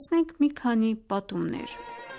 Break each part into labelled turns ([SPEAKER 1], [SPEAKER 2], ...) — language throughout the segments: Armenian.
[SPEAKER 1] ներկայացնենք մի քանի պատումներ։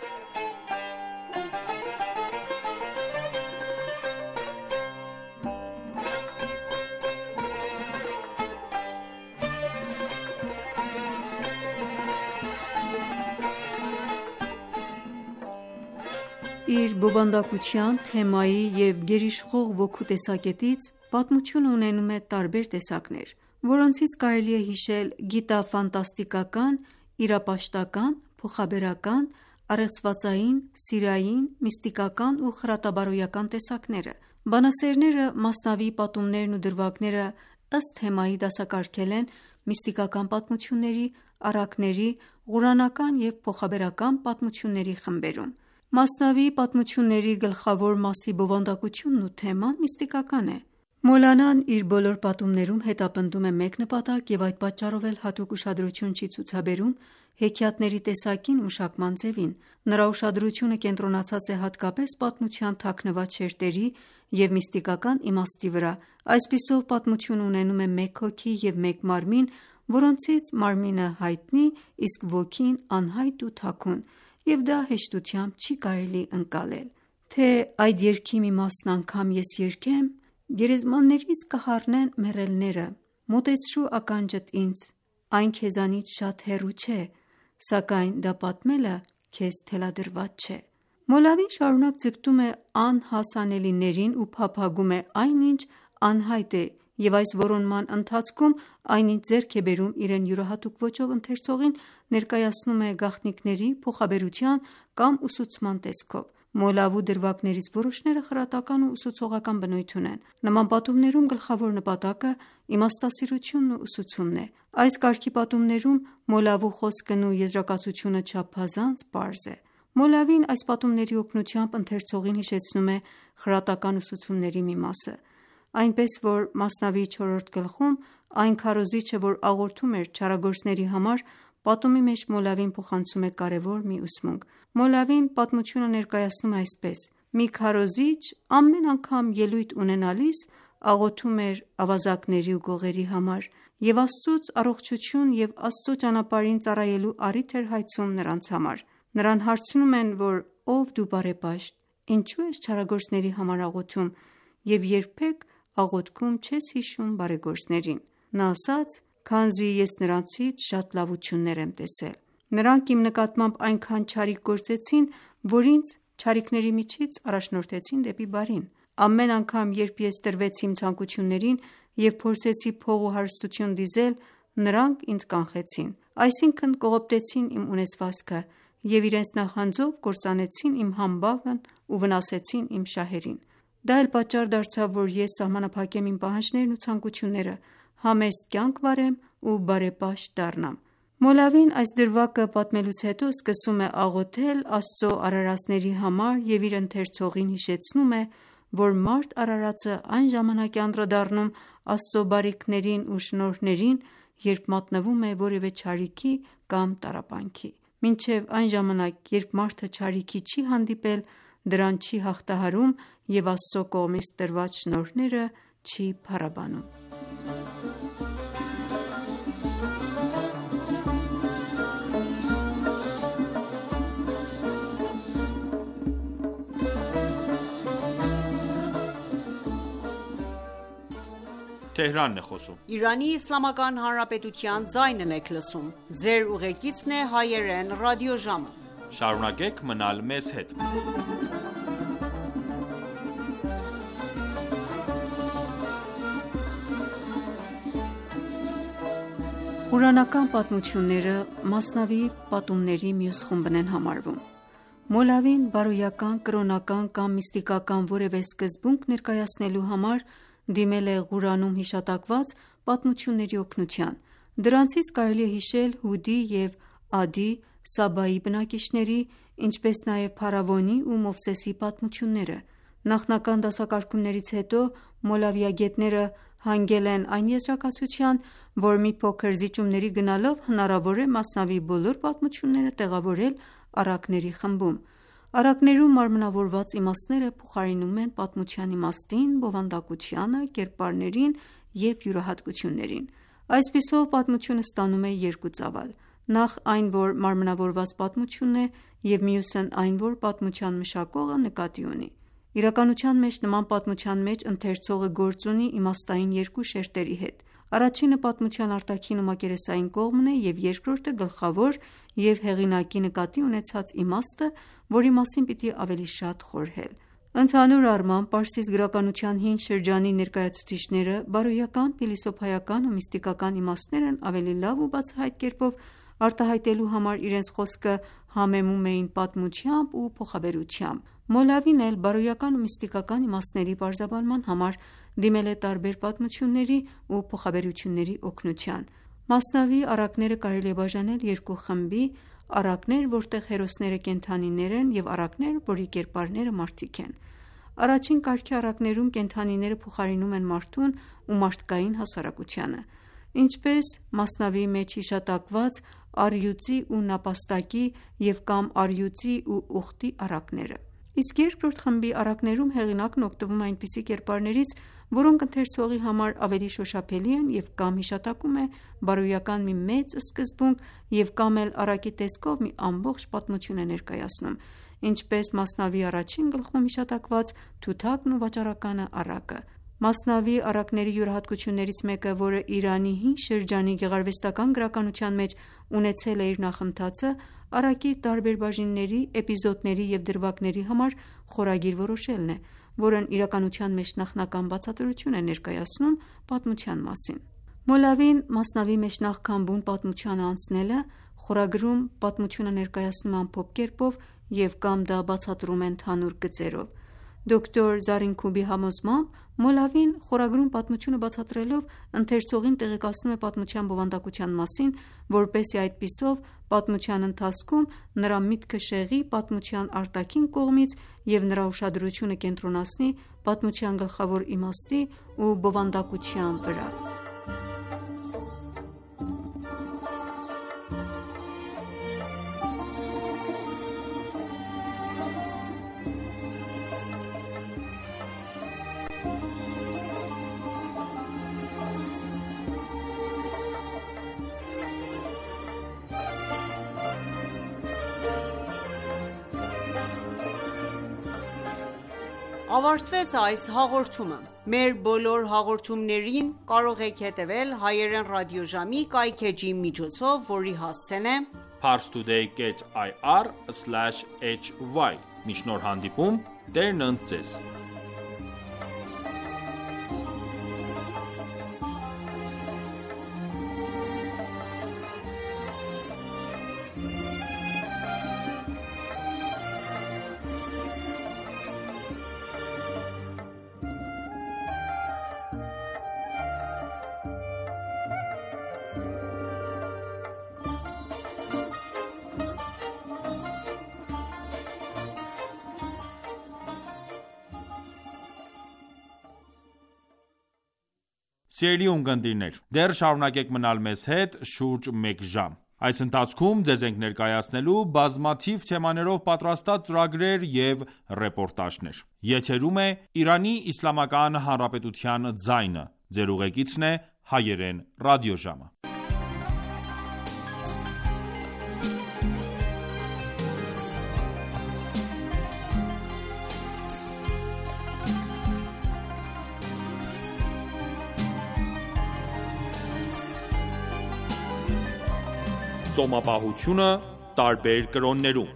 [SPEAKER 1] Իր բովանդակության, թեմայի և գերիշխող ոգու տեսակետից պատմությունը ունենում է տարբեր տեսակներ, որոնցից կարելի է հիշել գիտաֆանտաստիկական, իրապաշտական, փոխաբերական, առեղծվածային, սիրային, միստիկական ու խրատաբարոյական տեսակները։ Բանասերները մասնավի պատումներն ու դրվագները ըստ թեմայի դասակարգել են միստիկական պատմությունների, առակների, ղուրանական և փոխաբերական պատմությունների խմբերում։ Մասնավի պատմությունների գլխավոր մասի բովանդակությունն ու թեման միստիկական է։ Մոլանան իր բոլոր պատումներում հետապնդում է մեկ նպատակ և այդ պատճառով էլ հատուկ ուշադրություն չի ցուցաբերում հեքիաթների տեսակին ու մշակման ձևին։ Նրա ուշադրությունը կենտրոնացած է հատկապես պատմության թաքնված շերտերի և միստիկական իմաստի վրա։ Այսպիսով, պատմությունը ունենում է մեկ հոգի և մեկ մարմին, որոնցից մարմինը հայտնի, իսկ ոգին անհայտ ու թաքուն, և դա հեշտությամբ չի կարելի ընկալել։ Թե այդ երգի մի մասն անգամ ես երգեմ, գերեզմաններից կհառնեն մեռելները, մոտեցրու ականջդ ինձ, այն քեզանից շատ հեռու չէ, սակայն դա պատմելը քեզ թելադրված չէ։ Մոլավին շարունակ ձգտում է անհասանելիներին ու փափագում է այն, ինչ անհայտ է, և այս որոնման ընթացքում այն, ինչ ձեռք է բերում իրեն յուրահատուկ ոճով ընթերցողին, ներկայացնում է գաղտնիքների, փոխաբերության կամ ուսուցման տեսքով։ Մոլավու դրվագներից որոշները խրատական ու ուսուցողական բնույթ ունեն։ Նման պատումներում գլխավոր նպատակը իմաստասիրությունն ու ուսուցումն է։ Այս կարգի պատումներում Մոլավու խոսքն ու եզրակացությունը չափազանց պարզ է։ Մոլավին այս պատումների օգնությամբ ընթերցողին հիշեցնում է խրատական ուսուցումների մի մասը, այնպես որ Մասնավիի 4-րդ գլխում այն քարոզիչը, որ աղոթում էր չարագործների համար, պատումի մեջ Մոլավին փոխանցում է կարևոր մի ուսմունք։ Մոլավին պատմությունը ներկայացնում է այսպես. մի քարոզիչ ամեն անգամ ելույթ ունենալիս աղոթում էր ավազակների ու գողերի համար և Աստծուց առողջություն և Աստծո ճանապարհին ծառայելու առիթ էր հայցում նրանց համար։ Նրան հարցնում են, որ ով դու բարեպաշտ, ինչո՞ւ ես չարագործների համար աղոթում և երբեք աղոթքում չես հիշում բարեգործներին։ Նա ասաց. «Քանզի ես նրանցից շատ լավություններ եմ տեսել։ Նրանք իմ նկատմամբ այնքան չարիք գործեցին, որ ինձ չարիքների միջից առաջնորդեցին դեպի բարին։ Ամեն անգամ, երբ ես տրվեցի իմ ցանկություններին և փորձեցի փող ու հարստություն դիզել, նրանք ինձ կանխեցին, այսինքն կողոպտեցին իմ ունեցվածքը և իրենց նախանձով կործանեցին իմ համբավն ու վնասեցին իմ շահերին։ Դա էլ պատճառ դարձավ, որ ես սահմանափակեմ իմ պահանջներն ու ցանկությունները, համեստ կյանք վարեմ ու բարեպաշտ դառնամ»։ Մոլավին այս դրվագը պատմելուց հետո սկսում է աղոթել Աստծո արարածների համար և իր ընթերցողին հիշեցնում է, որ մարդ արարածը այն ժամանակ է անդրադառնում Աստծո բարիքներին ու շնորհներին, երբ մատնվում է որևէ չարիքի կամ տառապանքի։ Մինչև այն ժամանակ, երբ մարդը չարիքի չի հանդիպել, դրան չի հաղթահարում և Աստծո կողմից տրված շնորհները չի փառաբանում։ Ղուրանական պատմությունները Մասնավիի պատումների մյուս խումբն են համարվում։ Մոլավին բարոյական, կրոնական կամ միստիկական որևէ սկզբունք ներկայացնելու համար դիմել է Ղուրանում հիշատակված պատմությունների օգնության։ Դրանցից կարելի է հիշել Հուդի և Ադի, Սաբայի բնակիչների, ինչպես նաև Փարավոնի ու Մովսեսի պատմությունները։ Նախնական դասակարգումներից հետո մոլավիագետները հանգել են այն եզրակացության, որ մի փոքր զիջումների գնալով հնարավոր է Մասնավիի բոլոր պատմությունները տեղավորել առակների խմբում։ Առակներում մարմնավորված իմաստները փոխարինում են պատմության իմաստին, բովանդակությանը, կերպարներին և յուրահատկություններին։ Այսպիսով պատմությունը ստանում է երկու ծավալ։ Նախ այն, որ մարմնավորված պատմությունն է, և մյուսն այն, որ պատմության մշակողը նկատի ունի։ Իրականության մեջ նման պատմության մեջ ընթերցողը գործ ունի իմաստային երկու շերտերի հետ: Առաջինը պատմության արտաքին ու մակերեսային կողմն է, և երկրորդը գլխավոր և հեղինակի նկատի ունեցած իմաստը, որի մասին պիտի ավելի շատ խորհել: Ընդհանուր առմամբ, պարսից գրականության հին շրջանի ներկայացուցիչները բարոյական, փիլիսոփայական ու միստիկական իմաստներն ավելի լավ ու բացահայտ կերպով արտահայտելու համար իրենց խոսքը համեմում էին պատմությամբ ու փոխաբերությամբ: Մոլավին էլ բարոյական ու միստիկական իմաստների պարզաբանման համար դիմել է տարբեր պատմությունների ու փոխաբերությունների օգնության: Մասնավի առակները կարելի է բաժանել երկու խմբի՝ առակներ, որտեղ հերոսները կենդանիներ են, և առակներ, որի կերպարները մարդիկ են: Առաջին կարգի առակներում կենդանիները փոխարինում են մարդուն ու մարդկային հասարակությանը, ինչպես Մասնավիի մեջ հիշատակված առյուծի ու նապաստակի և կամ առյուծի ու ուղտի առակները: Իսկ երկրորդ խմբի առակներում հեղինակն օգտվում է այնպիսի կերպարներից, որոնք ընթերցողի համար ավելի շոշափելի են և կամ հիշատակում է բարոյական մի մեծ սկզբունք և կամ էլ առակի տեսքով մի ամբողջ պատմություն է ներկայացնում, ինչպես Մասնավիի առաջին գլխում հիշատակված թութակն ու վաճառականը առակը: Մասնավիի առակների յուրահատկություններից մեկը, որը Իրանի հին շրջանի գեղարվեստական գրականության մեջ ունեցել է իր նախընթացը, առակի տարբեր բաժինների, էպիզոդների և դրվագների համար խորագիր որոշելն է, որն իրականության մեջ նախնական բացատրություն է ներկայացնում պատմության մասին: Մոլավին Մասնավիի մեջ նախքան բուն պատմությանը անցնելը, խորագրում պատմությունը ներկայացնում է ամփոփ կերպով և կամ դա բացատրում է ընդհանուր գծերով: Դոկտոր Զարինքուբի համոզմամբ, Մոլավին խորագրում պատմությունը բացատրելով, ընթերցողին տեղեկացնում է պատմության բովանդակության մասին, որպեսզի այդպիսով պատմության ընթացքում նրա միտքը շեղի պատմության արտաքին կողմից և նրա ուշադրությունը կենտրոնացնի պատմության գլխավոր իմաստի ու բովանդակության վրա:
[SPEAKER 2] Ավարտվեց այս հաղորդումը: Մեր բոլոր հաղորդումներին կարող եք հետևել հայերեն ռադիոժամի կայքէջի միջոցով, որի հասցեն է
[SPEAKER 3] parstoday.ir/hy: Մինչ նոր հանդիպում, Տերն ընդ Ձեզ: Սիրելի ունկնդիրներ, դեռ շարունակեք մնալ մեզ հետ շուրջ մեկ ժամ: Այս ընթացքում ձեզ ենք ներկայացնելու բազմաթիվ թեմաներով պատրաստած ծրագրեր և ռեպորտաժներ: Եթերում է Իրանի Իսլամական Հանրապետության ձայնը: Ձեր ուղեկիցն է Հայերեն ռադիոժամը: Ծոմապահությունը տարբեր կրոններում: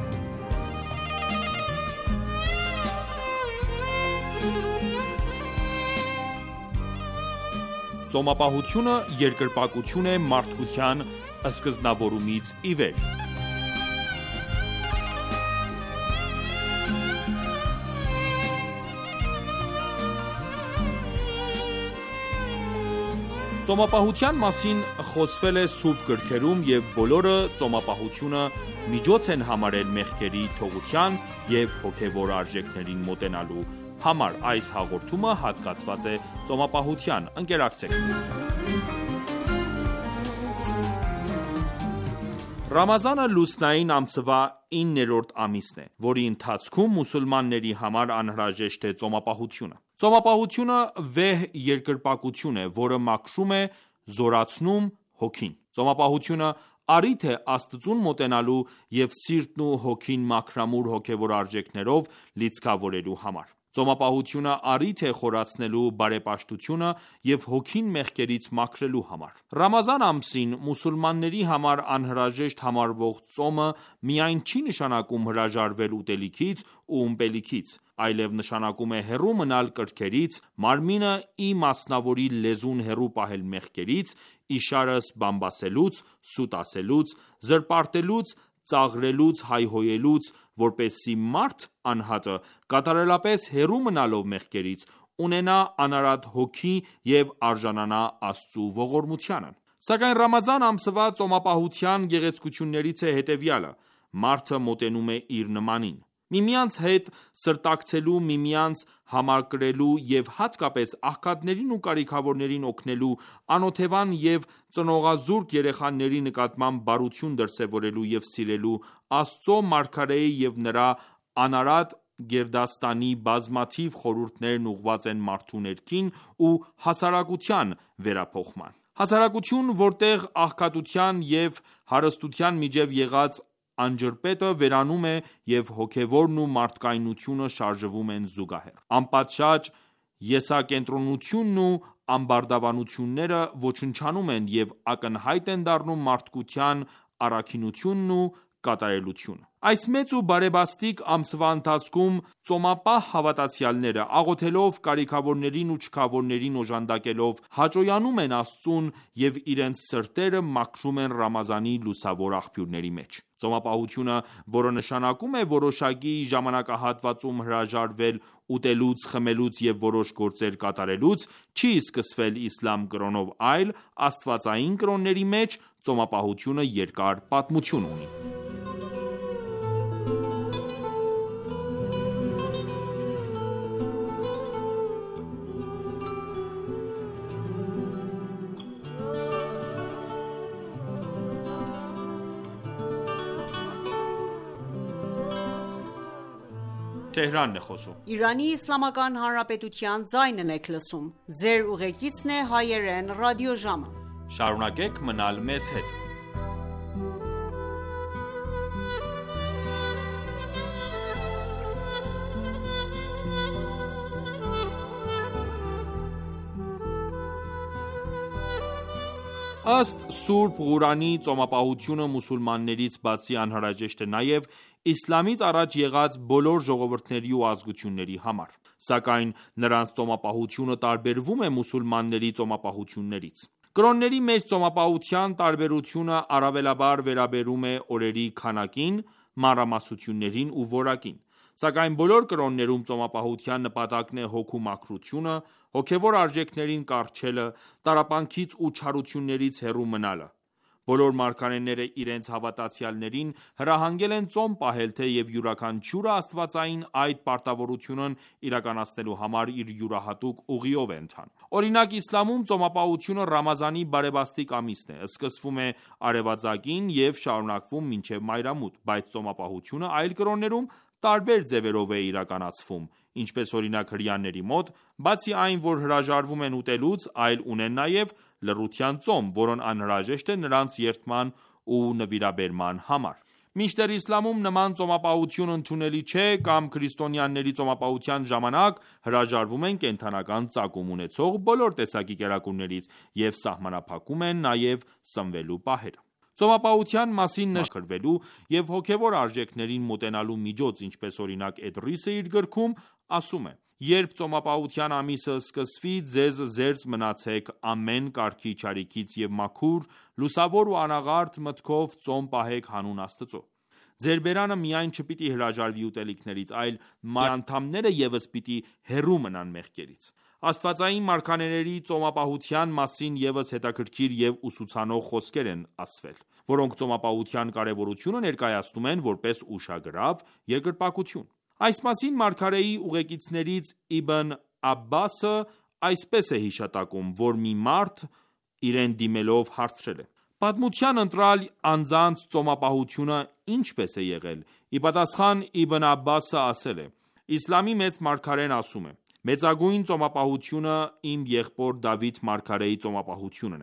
[SPEAKER 3] Ծոմապահությունը երկրպագություն է մարդկության սկզբնավորումից ի վեր: Ծոմապահության մասին խոսվել է սուրբ գրքերում և բոլորը ծոմապահությունը միջոց են համարել մեղքերի թողության և հոգևոր արժեքներին մոտենալու համար: Այս հաղորդումը հատկացված է ծոմապահությանն: Ընկերակցեք մեզ: Ռամազանը լուսնային ամսվա 9-րդ ամիսն է, որի ընթացքում մուսուլմանների համար անհրաժեշտ է ծոմապահությունը: Ծոմապահությունը վեհ երկրպագություն է, որը մաքրում ու զորացնում հոգին: Ծոմապահությունը առիթ է Աստծուն մոտենալու և սիրտն ու հոգին մաքրամաքուր հոգևոր արժեքներով լիցքավորելու համար։ Ծոմապահությունը առիթ է խորացնելու բարեպաշտությունը և հոգին մեղքերից մաքրելու համար։ Ռամազան ամսին մուսուլմանների համար անհրաժեշտ համարվող ծոմը միայն չի նշանակում հրաժարվել ուտելիքից ու ըմպելիքից, այլև նշանակում է հեռու մնալ կրքերից, մարմինը ի մասնավորի լեզուն հեռու պահել մեղքերից, իշարս բամբասելուց, սուտ ասելուց, զրպարտելուց, ծաղրելուց, հայհոյելուց, որպեսզի մարդ անհատը կատարելապես հեռու մնալով մեղքերից, ունենա անարատ հոգի և արժանանա Աստծու ողորմությանը։ Սակայն Ռամազան ամսվա ծոմապահության գեղեցկություններից է հետևյալը. մարդը մոտենում է իր նմանին։ Միմյանց հետ սրտակցելու, միմյանց համակրելու և հատկապես աղքատներին ու կարիքավորներին օգնելու, անօթևան և ծնողազուրկ երեխաների նկատմամբ բարություն դրսևորելու և սիրելու, Աստծո մարգարեի և նրա անարատ գերդաստանի բազմաթիվ խորհուրդներն ուղղված են մարդու ներքին ու հասարակության վերափոխման։ Հասարակություն, որտեղ աղքատության և հարստության միջև եղած անջրպետը վերանում է և հոգևորն ու մարդկայնությունը շարժվում են զուգահեռ։ Անպատշաճ եսակենտրոնությունն ու ամբարտավանությունները ոչնչանում են և ակնհայտ են դառնում մարդկության առաքինությունն ու կատարելությունը։ Այս մեծ ու բարեբաստիկ ամսվա ընթացքում ծոմապահ հավատացյալները, աղոթելով, կարիքավորներին ու չքավորներին օժանդակելով, հաճոյանում են Աստծուն և իրենց սրտերը մաքրում են Ռամազանի լուսավոր աղբյուրների մեջ։ Ծոմապահությունը, որը նշանակում է որոշակի ժամանակահատվածում հրաժարվել ուտելուց, խմելուց և որոշ գործեր կատարելուց, չի սկսվել իսլամ կրոնով, այլ աստվածային կրոնների մեջ ծոմապահությունը երկար պատմություն ունի։ Ըստ Սուրբ Ղուրանի, ծոմապահությունը մուսուլմաններից բացի անհրաժեշտ է նաև իսլամից առաջ եղած բոլոր ժողովուրդների ու ազգությունների համար, սակայն նրանց ծոմապահությունը տարբերվում է մուսուլմանների ծոմապահություններից։ Կրոնների մեջ ծոմապահության տարբերությունը առավելաբար վերաբերում է օրերի քանակին, մանրամասնություններին ու որակին։ Սակայն բոլոր կրոններում ծոմապահության նպատակն է հոգու մաքրությունը, հոգևոր արժեքներին կառչելը, տառապանքից ու չարություններից հեռու մնալը։ Բոլոր մարգարեները իրենց հավատացյալներին հրահանգել են ծոմ պահել, թեև յուրաքանչյուրը աստվածային այդ պարտավորությունն իրականացնելու համար իր յուրահատուկ ուղիով է ընթանում։ Օրինակ, իսլամում ծոմապահությունը Ռամազանի բարեբաստիկ ամիսն է, սկսվում է արևածագին և շարունակվում մինչև մայրամուտ, բայց ծոմապահությունը այլ կրոններում տարբեր ձևերով է իրականացվում, ինչպես օրինակ հրեաների մոտ, բացի այն, որ հրաժարվում են ուտելուց, այլ ունեն նաև լռության ծոմ, որն անհրաժեշտ է նրանց երդման ու նվիրաբերման համար։ Մինչդեռ իսլամում նման ծոմապահություն ընդունելի չէ, կամ քրիստոնյաների ծոմապահության ժամանակ հրաժարվում են կենդանական ծագում ունեցող բոլոր տեսակի կերակուրներից և սահմանափակում են նաև սնվելու պահերը։ Ծոմապահության մասին նշելու և հոգևոր արժեքներին մոտենալու միջոց, ինչպես օրինակ Էդրիսը իր գրքում ասում է. «Երբ ծոմապահության ամիսը սկսվի, ձեզ զերծ մնացեք ամեն կարգի չարիքից և մաքուր, լուսավոր ու անաղարտ մտքով ծոմ պահեք հանուն Աստծո։ Ձեր բերանը միայն չպիտի հրաժարվի ուտելիքներից, այլ անդամները ևս պիտի հեռու մնան մեղքերից»։ Աստվածային մարգարեների ծոմապահության մասին ևս հետաքրքիր և ուսուցանող խոսքեր են ասվել, որոնք ծոմապահության կարևորությունը ներկայացնում են որպես ուշագրավ երկրպագություն։ Այս մասին մարգարեի ուղեկիցներից Իբն Աբբասը այսպես է հիշատակում, որ մի մարդ իրեն դիմելով հարցրել է. «Պատմության ընտրյալ անձանց ծոմապահությունը ի՞նչպես է եղել»։ Ի պատասխան Իբն Աբբասը ասել է. «Իսլամի մեծ մարգարեն ասում է. մեծագույն ծոմապահությունը իմ եղբոր Դավիթ մարգարեի ծոմապահությունն է,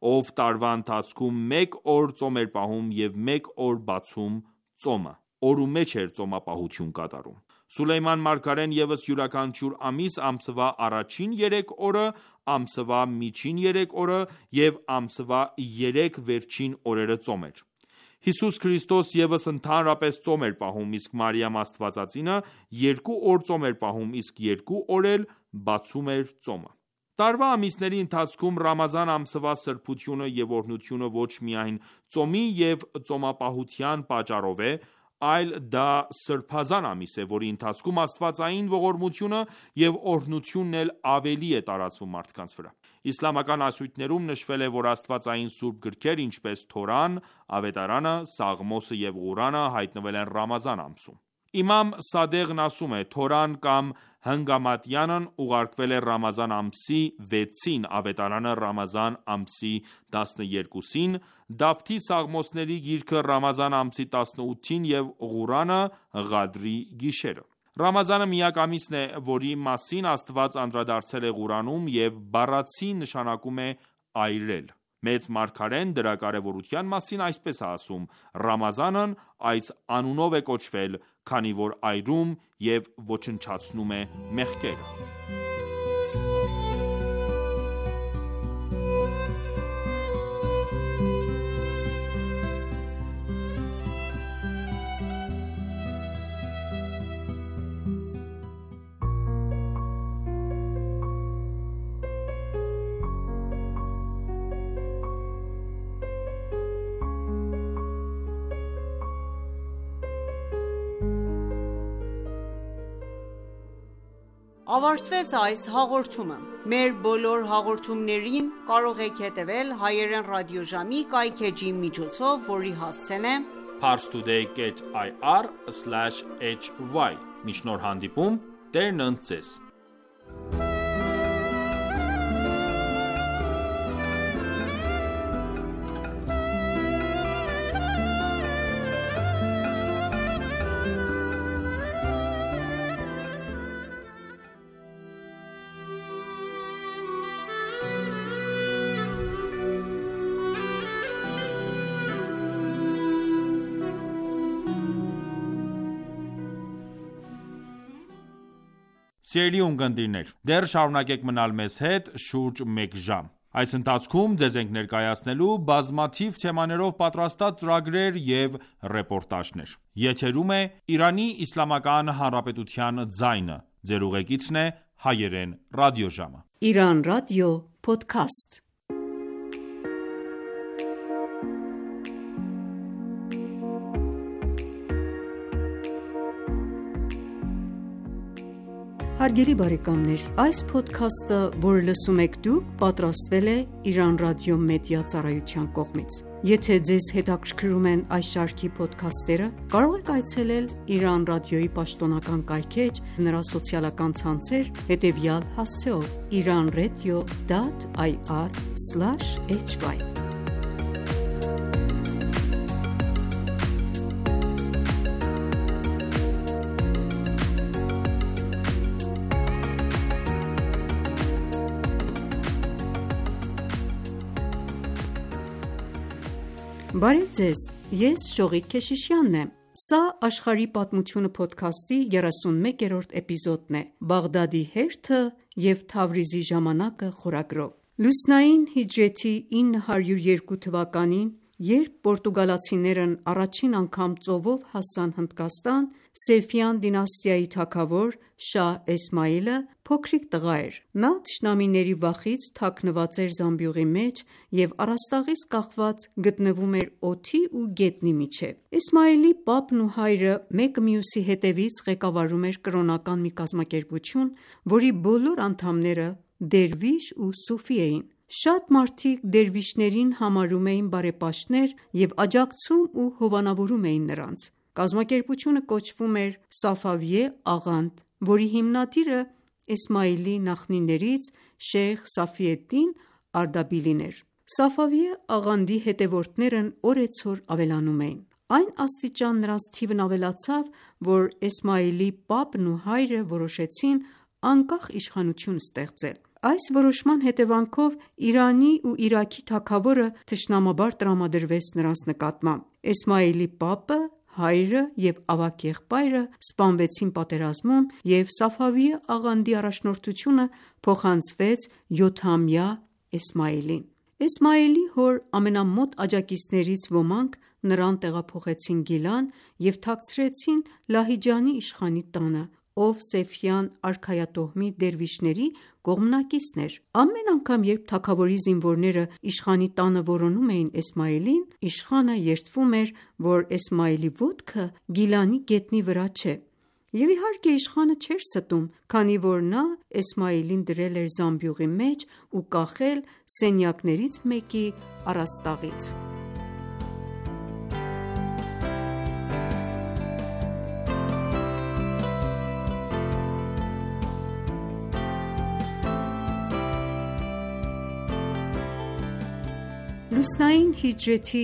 [SPEAKER 3] ով տարվա ընթացքում մեկ օր ծոմ էր պահում և մեկ օր բացում ծոմը, օրու մեջ էր ծոմապահություն կատարում։ Սուլեյման մարգարեն ևս յուրաքանչյուր ամիս ամսվա առաջին 3 օրը, ամսվա միջին 3 օրը և ամսվա 3 վերջին օրերը ծոմ էր։ Հիսուս Քրիստոս ևս ընդհանրապես ծոմ էր պահում, իսկ Մարիամ Աստվածածինը 2 օր ծոմ էր պահում, իսկ 2 օր էլ բացում էր ծոմը։ Տարվա ամիսների ընթացքում Ռամազան ամսվա սրբությունը և օրհնությունը ոչ միայն ծոմի և ծոմապահության պատճառով է, այլ դա սրբազան ամիս է, որի ընթացքում աստվածային ողորմությունը և օրհնությունն էլ ավելի է տարածվում մարդկանց վրա։ Իսլամական ասույթներում նշվել է, որ աստվածային սուրբ գրքեր, ինչպես Թորան, Ավետարանը, Սաղմոսը և Ղուրանը հայտնվել են Ռամազան ամսում։ Իմամ Սադեղն ասում է. Թորան կամ Հնգամատյանն ուղարկվել է Ռամազան ամսի 6-ին, Ավետարանը Ռամազան ամսի 12-ին, Դավթի Սաղմոսների գիրքը Ռամազան ամսի 18-ին և Ղուրանը Ղադրի գիշերը։ Ռամազանը միակ ամիսն է, որի մասին Աստված անդրադարձել է Ղուրանում և բառացի նշանակում է այրել։ Մեծ մարգարեն դրա կարևորության մասին այսպես է ասում. Ռամազանն այս անունով է կոչվել, քանի որ այրում և ոչնչացնում է մեղքերը։
[SPEAKER 2] Ավարտվեց այս հաղորդումը։ Մեր բոլոր հաղորդումներին կարող եք հետևել հայերեն ռադիոժամի կայքէջի միջոցով, որի հասցեն է
[SPEAKER 3] parstoday.ir/hy։ Մինչ նոր հանդիպում, Տերն ընդ ձեզ։ Սիրելի ունկնդիրներ, դեռ շարունակեք մնալ մեզ հետ շուրջ մեկ ժամ։ Այս ընթացքում ձեզ ենք ներկայացնելու բազմաթիվ թեմաներով պատրաստած ծրագրեր և ռեպորտաժներ։ Եթերում է Իրանի Իսլամական Հանրապետության ձայնը։ Ձեր ուղեկիցն է հայերեն ռադիոժամը։
[SPEAKER 1] Իրան ռադիո փոդքասթ։ Հարգելի բարեկամներ, այս փոդքասթը, որը լսում եք դուք, պատրաստվել է Իրան ռադիո մեդիա ծառայության կողմից։ Եթե ձեզ հետաքրքրում են այս շարքի փոդքասթերը, կարող եք այցելել Իրան ռադիոյի պաշտոնական կայքէջ, նրա սոցիալական ցանցեր, հետևյալ հասցեով՝ iranradio.ir/hy։ Բարև ձեզ, ես Շողիկ Քեշիշյանն եմ։ Սա աշխարհի պատմությունը փոդքասթի 31-րդ էպիզոդն է՝ Բաղդադի հերթը և Թավրիզի ժամանակը խորագրով։ Լուսնային հիջրեթի 902 թվականին, երբ պորտուգալացիներն առաջին անգամ ծովով հասան Հնդկաստան, Սեֆյան դինաստիայի թագավոր Շահ Էսմայիլը փոքրիկ տղա էր։ Նա թշնամիների վախից թաքնված էր զամբյուղի մեջ և առաստաղից կախված գտնվում էր օդի ու գետնի միջև։ Էսմայիլի պապն ու հայրը մեկը մյուսի հետևից ղեկավարում էր կրոնական մի կազմակերպություն, որի բոլոր անդամները դերվիշ ու սուֆի էին։ Շատ մարդիկ դերվիշներին համարում էին բարեպաշտներ և աջակցում ու հովանավորում էին նրանց։ Կազմակերպությունը կոչվում էր Սաֆավիե աղանդ, որի հիմնադիրը Էսմայիլի նախնիներից Շեյխ Սաֆիեդդին Արդաբիլին էր։ Սաֆավիե աղանդի հետևորդներն օրեցօր ավելանում էին։ Այն աստիճան նրանց թիվն ավելացավ, որ Էսմայիլի պապն ու հայրը որոշեցին անկախ իշխանություն ստեղծել։ Այս որոշման հետևանքով Իրանի ու Իրաքի թագավորը թշնամաբար տրամադրվեց նրանց նկատմամբ: Էսմայիլի պապը, հայրը և ավագ եղբայրը սպանվեցին պատերազմում և Սաֆավիե աղանդի առաջնորդությունը փոխանցվեց 7-ամյա Էսմայիլին: Էսմայիլի հոր ամենամոտ աջակիցներից ոմանք նրան տեղափոխեցին Գիլան և թաքցրեցին Լահիջանի իշխանի տանը, ով Սեֆյան արքայատոհմի դերվիշների կողմնակիցն էր: Ամեն անգամ երբ թագավորի զինվորները իշխանի տանը որոնում էին Էսմայիլին, իշխանը երդվում էր, որ Էսմայիլի ոտքը Գիլանի գետնի վրա չէ: Եվ իհարկե իշխանը չէր ստում, քանի որ նա Էսմայիլին դրել էր զամբյուղի մեջ ու կախել սենյակներից մեկի առաստաղից: Լուսնային հիջրեթի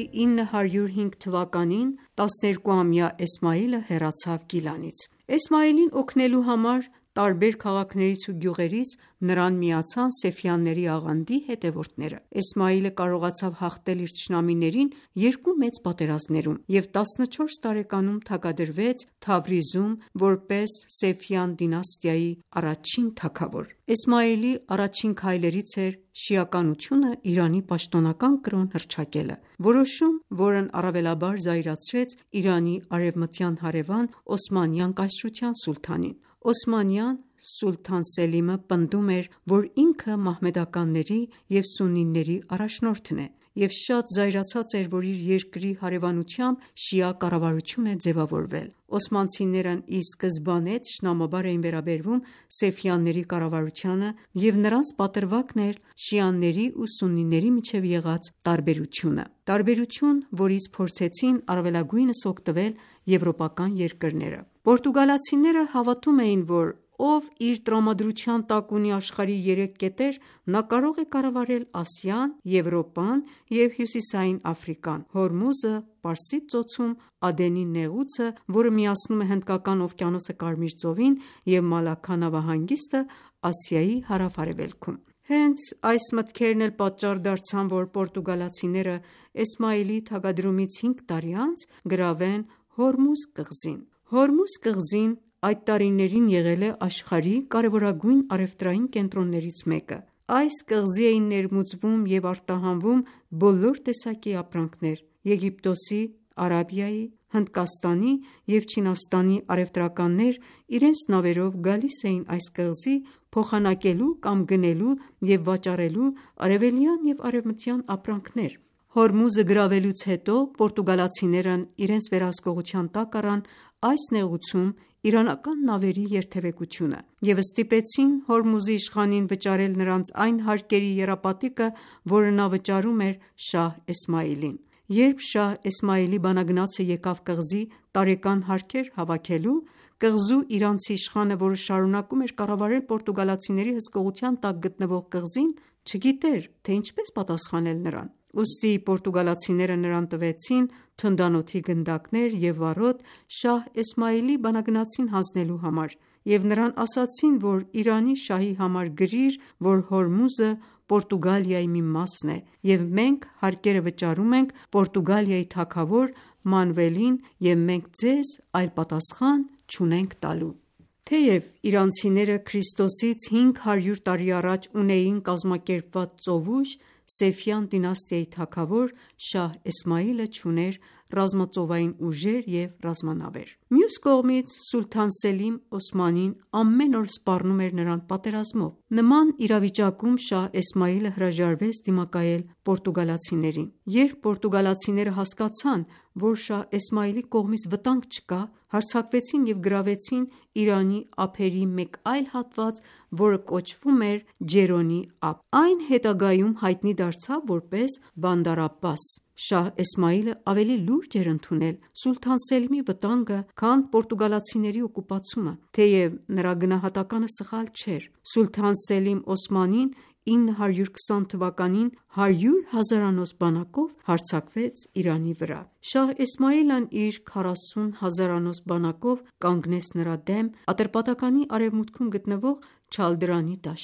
[SPEAKER 1] 905 թվականին 12-ամյա Էսմայիլը հեռացավ Գիլանից: Էսմայիլին օգնելու համար տարբեր քաղաքներից ու գյուղերից նրան միացան Սեֆյանների աղանդի հետևորդները: Էսմայիլը կարողացավ հաղթել իր թշնամիներին երկու մեծ պատերազմներում և 14 տարեկանում թագադրվեց Թավրիզում որպես Սեֆյան դինաստիայի առաջին թագավոր: Էսմայիլի առաջին քայլերից էր շիականությունը Իրանի պաշտոնական կրոն հռչակելը, որոշում, որն առավելաբար զայրացրեց Իրանի արևմտյան հարևան Օսմանյան կայսրության սուլթանին: Օսմանյան սուլթան Սելիմը պնդում էր, որ ինքը մահմեդականների և սուննիների առաջնորդն է և շատ զայրացած էր, որ իր երկրի հարևանությամբ շիա կառավարություն է ձևավորվել: Օսմանցիներն ի սկզբանե թշնամաբար էին վերաբերվում Սեֆյանների կառավարությանը և նրանց պատրվակն էր շիաների ու սուննիների միջև եղած տարբերություն, որից փորձեցին առավելագույնս օգտվել եվրոպական երկրները: Պորտուգալացիները հավատում էին, որ ով իր տրամադրության տակ ունի աշխարհի երեք կետեր, նա կարող է կառավարել Ասիան, Եվրոպան և Հյուսիսային Աֆրիկան: Հորմուզը Պարսից ծոցում, Ադենի նեղուցը, որը միացնում է Հնդկական օվկիանոսը Կարմիր ծովին և Մալաքքա նավահանգիստը Ասիայի հարավ-արևելքում: Հենց այս մտքերն էլ պատճառ դարձան, որ պորտուգալացիները Էսմայիլի թագադրումից 5 տարի անց գրավեն Հորմուզ կղզին: Հորմուզ կղզին այդ տարիներին եղել է աշխարհի կարևորագույն առևտրային կենտրոններից մեկը: Այս կղզի էին ներմուծվում և արտահանվում բոլոր տեսակի ապրանքներ: Եգիպտոսի, Արաբիայի, Հնդկաստանի և Չինաստանի առևտրականներ իրենց նավերով գալիս էին այս կղզի փոխանակելու կամ գնելու և վաճառելու արևելյան և արևմտյան ապրանքներ: Հորմուզը գրավելուց հետո պորտուգալացիներն իրենց վերահսկողության տակ առան այս նեղուցում իրանական նավերի երթևեկությունը և ստիպեցին Հորմուզի իշխանին վճարել նրանց այն հարկերի եռապատիկը, որը նա վճարում էր Շահ Էսմայիլին: Երբ Շահ Էսմայիլի բանագնացը եկավ կղզի տարեկան հարկեր հավաքելու, կղզու իրանցի իշխանը, որը շարունակում էր կառավարել պորտուգալացիների հսկողության տակ գտնվող կղզին, չգիտեր, թե ինչպես պատասխանել նրան: Ուստի պորտուգալացիները նրան տվեցին թնդանոթի գնդակներ և վառոդ Շահ Էսմայիլի բանագնացին հանձնելու համար և նրան ասացին, որ Իրանի շահի համար գրիր, որ Հորմուզը Պորտուգալիայի մի մասն է և մենք հարկերը վճարում ենք Պորտուգալիայի թագավոր Մանուելին և մենք ձեզ այլ պատասխան չունենք տալու: Թեև իրանցիները Քրիստոսից 500 տարի առաջ ունեին կազմակերպված ծովուժ, Սեֆյան դինաստիայի թագավոր Շահ Էսմայիլը չուներ ռազմածովային ուժեր և ռազմանավեր: Մյուս կողմից սուլթան Սելիմ Օսմանին ամեն օր սպառնում էր նրան պատերազմով: Նման իրավիճակում Շահ Էսմայիլը հրաժարվեց դիմակայել պորտուգալացիներին: Երբ պորտուգալացիները հասկացան, որ Շահ Էսմայիլի կողմից վտանգ չկա, հարձակվեցին և գրավեցին Իրանի ափերի մեկ այլ հատված, որը կոչվում էր Ջերոնի ափ: Այն հետագայում հայտնի դարձավ որպես Բանդար Աբբաս: Շահ Էսմայիլը ավելի լուրջ էր ընդունել սուլթան Սելիմի վտանգը, քան պորտուգալացիների օկուպացումը: Թեև նրա գնահատականը սխալ չէր: Սուլթան Սելիմ Օսմանին 920 թվականին 100 հազարանոց բանակով հարձակվեց Իրանի վրա: Շահ Էսմայիլն իր 40 հազարանոց բանակով կանգնեց նրա դեմ Ատրպատականի արևմուտքում գտնվող Չալդրանի դաշտում: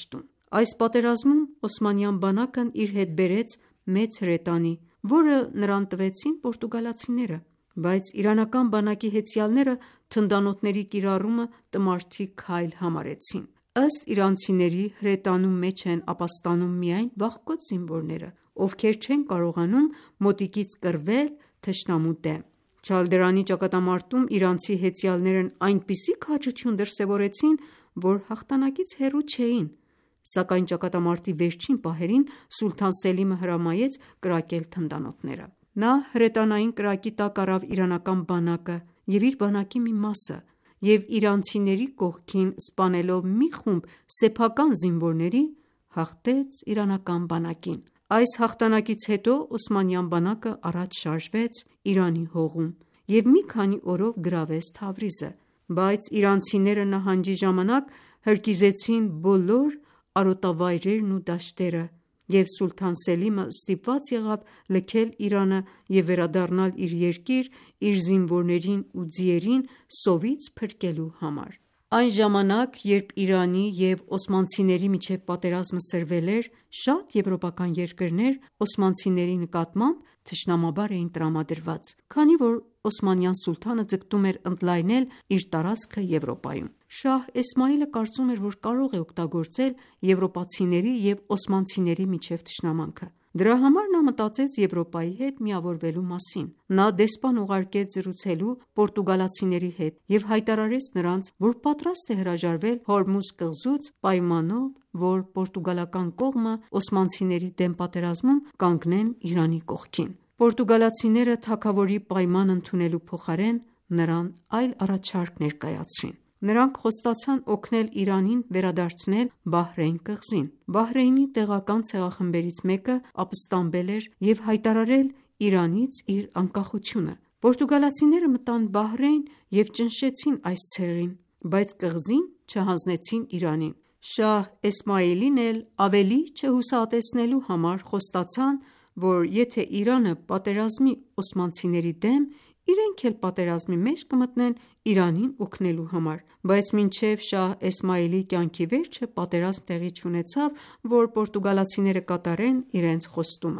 [SPEAKER 1] Այս պատերազմում օսմանյան բանակն իր հետ բերեց մեծ հրետանի, որը նրան տվեցին պորտուգալացիները, բայց իրանական բանակի հետևյալները թնդանոթների կիրառումը տմարդի քայլ համարեցին։ Ըստ իրանցիների, հրետանու մեջ են ապաստանում միայն վախկոտ զինվորները, ովքեր չեն կարողանում մոտիկից կռվել թշնամու դեմ։ Չալդերանի ճակատամարտում իրանցի հետևյալներն այնպիսի քաջություն դրսևորեցին, որ հաղթանակից հեռու չէին, սակայն ճակատամարտի վերջին պահերին Սուլթան Սելիմը հրամայեց կրակել թնդանոթները։ Նա հրետանային կրակի տակ առավ իրանական բանակը և իր բանակի մի մասը և իրանցիների կողքին սպանելով մի խումբ սեփական զինվորների, հաղթեց իրանական բանակին։ Այս հաղթանակից հետո օսմանյան բանակը առաջ շարժվեց Իրանի հողում և մի քանի օրով գրավեց Թավրիզը, բայց իրանցիները նահանջի ժամանակ հրկիզեցին բոլոր արոտավայրերն ու դաշտերը, և Սուլթան Սելիմը ստիպված եղավ լքել Իրանը և վերադառնալ իր երկիր իր զինվորներին ու ձիերին սովից փրկելու համար։ Այն ժամանակ, երբ Իրանի և օսմանցիների միջև պատերազմը սրվել էր, շատ եվրոպական երկրներ օսմանցիների նկատմամբ թշնամաբար էին տրամադրված, քանի որ օսմանյան սուլթանը ձգտում էր ընդլայնել իր տարածքը Եվրոպայում։ Շահ Էսմայիլը կարծում էր, որ կարող է օգտագործել եվրոպացիների և օսմանցիների միջև թշնամանքը։ Դրա համար նա մտածեց Եվրոպայի հետ միավորվելու մասին։ Նա դեսպան ուղարկեց զրուցելու պորտուգալացիների հետ և հայտարարեց նրանց, որ պատրաստ է հրաժարվել Հորմուզ կղզուց, պայմանով, որ պորտուգալական կողմը օսմանցիների դեմ պատերազմում կանգնեն Իրանի կողքին։ Պորտուգալացիները թագավորի պայման ընդունելու փոխարեն նրան այլ առաջարկ ներկայացրին։ Նրանք խոստացան օգնել Իրանին վերադարձնել Բահրեյն կղզին։ Բահրեյնի տեղական ցեղախմբերից մեկը ապստամբել էր և հայտարարել Իրանից իր անկախությունը։ Պորտուգալացիները մտան Բահրեյն և ճնշեցին այս ցեղին, բայց կղզին չհանձնեցին Իրանին։ Շահ Էսմայիլին էլ ավելի չհուսահատեցնելու համար խոստացան, որ եթե Իրանը պատերազմի օսմանցիների դեմ, իրենք էլ պատերազմի մեջ կմտնեն Իրանին օգնելու համար, բայց մինչև շահ Էսմայիլի կյանքի վերջը պատերազմ տեղի չունեցավ, որ պորտուգալացիները կատարեն իրենց խոստումը։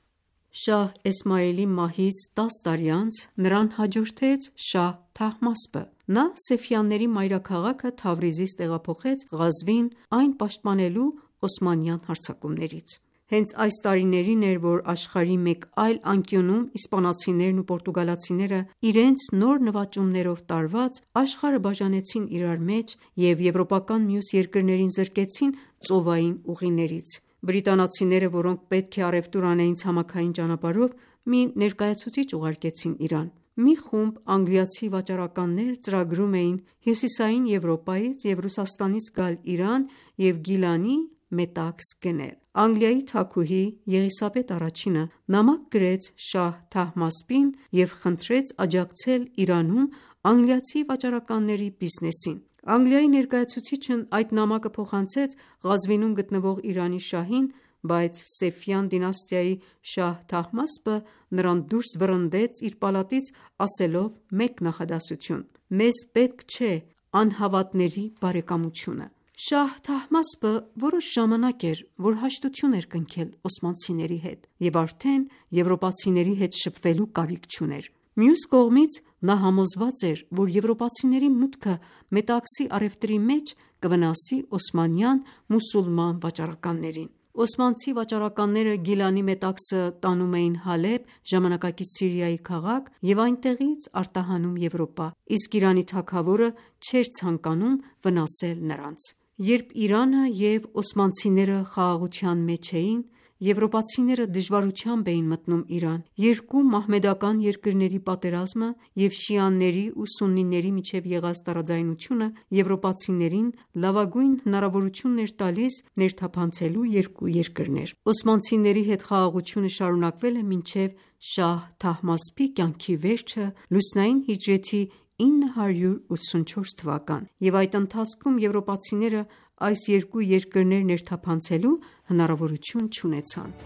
[SPEAKER 1] Շահ Էսմայիլի մահից 10 տարի անց նրան հաջորդեց շահ Թահմասպը։ Նա Սեֆյանների մայրաքաղաքը Թավրիզից տեղափոխեց Ղազվին, այն պաշտպանելու օսմանյան հարձակումներից։ Հենց այս տարիներին էր, որ աշխարհի մեկ այլ անկյունում իսպանացիներն ու պորտուգալացիները իրենց նոր նվաճումներով տարված աշխարհը բաժանեցին իրար մեջ և եվրոպական մյուս երկրներին զրկեցին ծովային ուղիներից։ Բրիտանացիները, որոնք պետք է առևտուր անեին ցամաքային ճանապարհով, մի ներկայացուցիչ ուղարկեցին Իրան։ Մի խումբ անգլիացի վաճառականներ ծրագրում էին հյուսիսային Եվրոպայից և Ռուսաստանից գալ Իրան և Գիլանի մետաքս գնել։ Անգլիայի թագուհի Եղիսաբեթ առաջինը նամակ գրեց շահ Թահմասպին և խնդրեց աջակցել Իրանում անգլիացի վաճառականների բիզնեսին։ Անգլիայի ներկայացուցիչն այդ նամակը փոխանցեց Ղազվինում գտնվող Իրանի շահին, բայց Սեֆյան դինաստիայի շահ Թահմասպը նրան դուրս վռնդեց իր պալատից ասելով մեկ նախադասություն. «Մեզ պետք չէ անհավատների բարեկամությունը»։ Շահ Թահմասպը որոշ ժամանակ էր, որ հաշտություն էր կնքել օսմանցիների հետ և արդեն եվրոպացիների հետ շփվելու կարիք չուներ։ Մյուս կողմից, նա համոզված էր, որ եվրոպացիների մուտքը մետաքսի առևտրի մեջ կվնասի օսմանյան մուսուլման վաճառականներին։ Օսմանցի վաճառականները Գիլանի մետաքսը տանում էին Հալեբ, ժամանակակից Սիրիայի քաղաք, և այնտեղից արտահանում Եվրոպա, իսկ Իրանի թագավորը չէր ցանկանում վնասել նրանց։ Երբ Իրանը և օսմանցիները խաղաղության մեջ էին, եվրոպացիները դժվարությամբ էին մտնում Իրան։ Երկու մահմեդական երկրների պատերազմը և շիաների ու սուննիների միջև եղած տարաձայնությունը եվրոպացիներին լավագույն հնարավորությունն էր տալիս ներթափանցելու երկու երկրներ։ Օսմանցիների հետ խաղաղությունը շարունակվել է մինչև շահ Թահմասպի կյանքի վերջը լուսնային հիջրեթի 984 թվական, և այդ ընթացքում եվրոպացիները այս երկու երկրներ ներթափանցելու հնարավորություն չունեցան։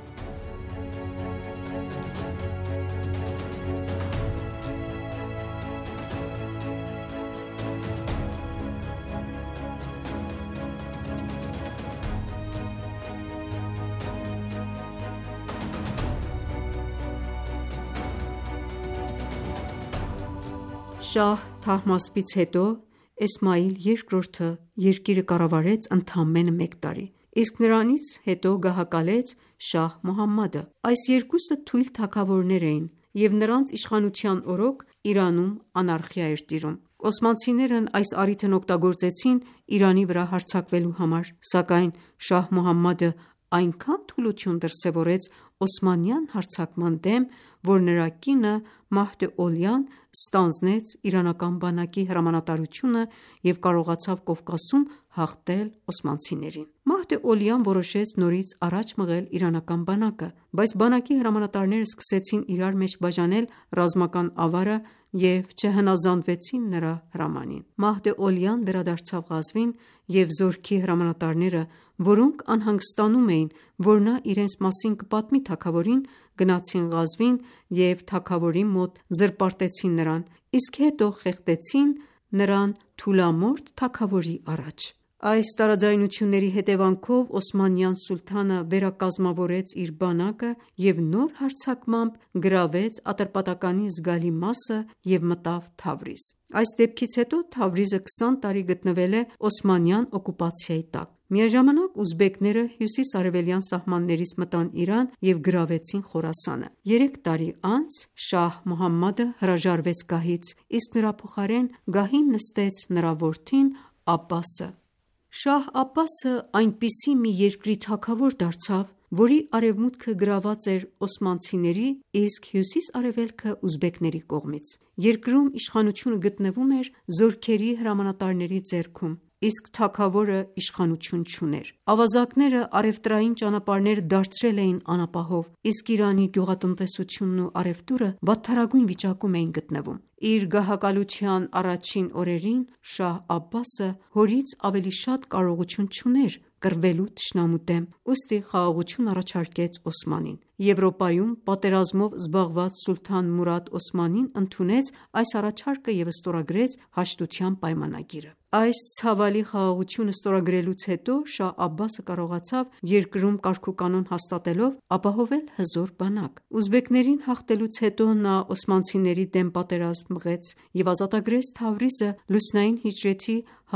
[SPEAKER 1] Շահ Թահմասպից հետո Էսմայիլ II-ը երկիրը կառավարեց ընդամենը 1 տարի, իսկ նրանից հետո գահակալեց Շահ Մոհամմադը։ Այս երկուսը թույլ թագավորներ էին, և նրանց իշխանության օրոք Իրանում անարխիա էր տիրում։ Օսմանցիներն այս առիթն օգտագործեցին Իրանի վրա հարձակվելու համար, սակայն Շահ Մոհամմադը այնքան թուլություն դրսևորեց օսմանյան հարձակման դեմ, որ նրա կինը Մահդե Օլյան ստանձնեց իրանական բանակի հրամանատարությունը և կարողացավ Կովկասում հաղթել օսմանցիներին։ Մահդե Օլյան որոշեց նորից առաջ մղել իրանական բանակը, բայց բանակի հրամանատարները սկսեցին իրար մեջ բաժանել ռազմական ավարը և չհնազանդվեցին նրա հրամանին։ Մահդե Օլյան վերադարձավ Ղազվին, և զորքի հրամանատարները, որոնք անհանգստանում էին, որ նա իրենց մասին կպատմի թագավորին, գնացին Ղազվին և թագավորի մոտ զրպարտեցին նրան, իսկ հետո խեղդեցին նրան թուլամորթ թագավորի առաջ։ Այս տարաձայնությունների հետևանքով օսմանյան սուլթանը վերակազմավորեց իր բանակը և նոր հարձակմամբ գրավեց Ատրպատականի զգալի մասը և մտավ Թավրիզ։ Այս դեպքից հետո Թավրիզը 20 տարի գտնվել է օսմանյան օկուպացիայի տակ։ Միաժամանակ ուզբեկները հյուսիս-արևելյան սահմաններից մտան Իրան և գրավեցին Խորասանը։ 3 տարի անց Շահ Մոհամմադը հրաժարվեց գահից, իսկ նրա փոխարեն գահին նստեց նրա որդին Աբբասը։ Շահ Աբբասը այնպիսի մի երկրի թագավոր դարձավ, որի արևմուտքը գրաված էր օսմանցիների, իսկ հյուսիս-արևելքը ուզբեկների կողմից։ Երկրում իշխանությունը գտնվում էր զորքերի հրամանատարների ձեռքում, իսկ թագավորը իշխանություն չուներ։ Ավազակները առևտրային ճանապարհները դարձրել էին անապահով, իսկ Իրանի գյուղատնտեսությունն ու առևտուրը վատթարագույն վիճակում էին գտնվում։ Իր գահակալության առաջին օրերին Շահ Աբբասը հորից ավելի շատ կարողություն չուներ կռվելու թշնամու դեմ, ուստի խաղաղություն առաջարկեց Օսմանին։ Եվրոպայում պատերազմով զբաղված սուլթան Մուրադ Օսմանին ընդունեց այս առաջարկը և ստորագրեց հաշտության պայմանագիրը։ Այս ցավալի խաղաղությունը ստորագրելուց հետո Շահ Աբբասը կարողացավ երկրում կարգուկանոն հաստատելով ապահովել հզոր բանակ։ Ուզբեկներին հաղթելուց հետո նա օսմանցիների դեմ պատերազմ մղեց և ազատագրեց Թավրիզը լուսնային հիջրեթի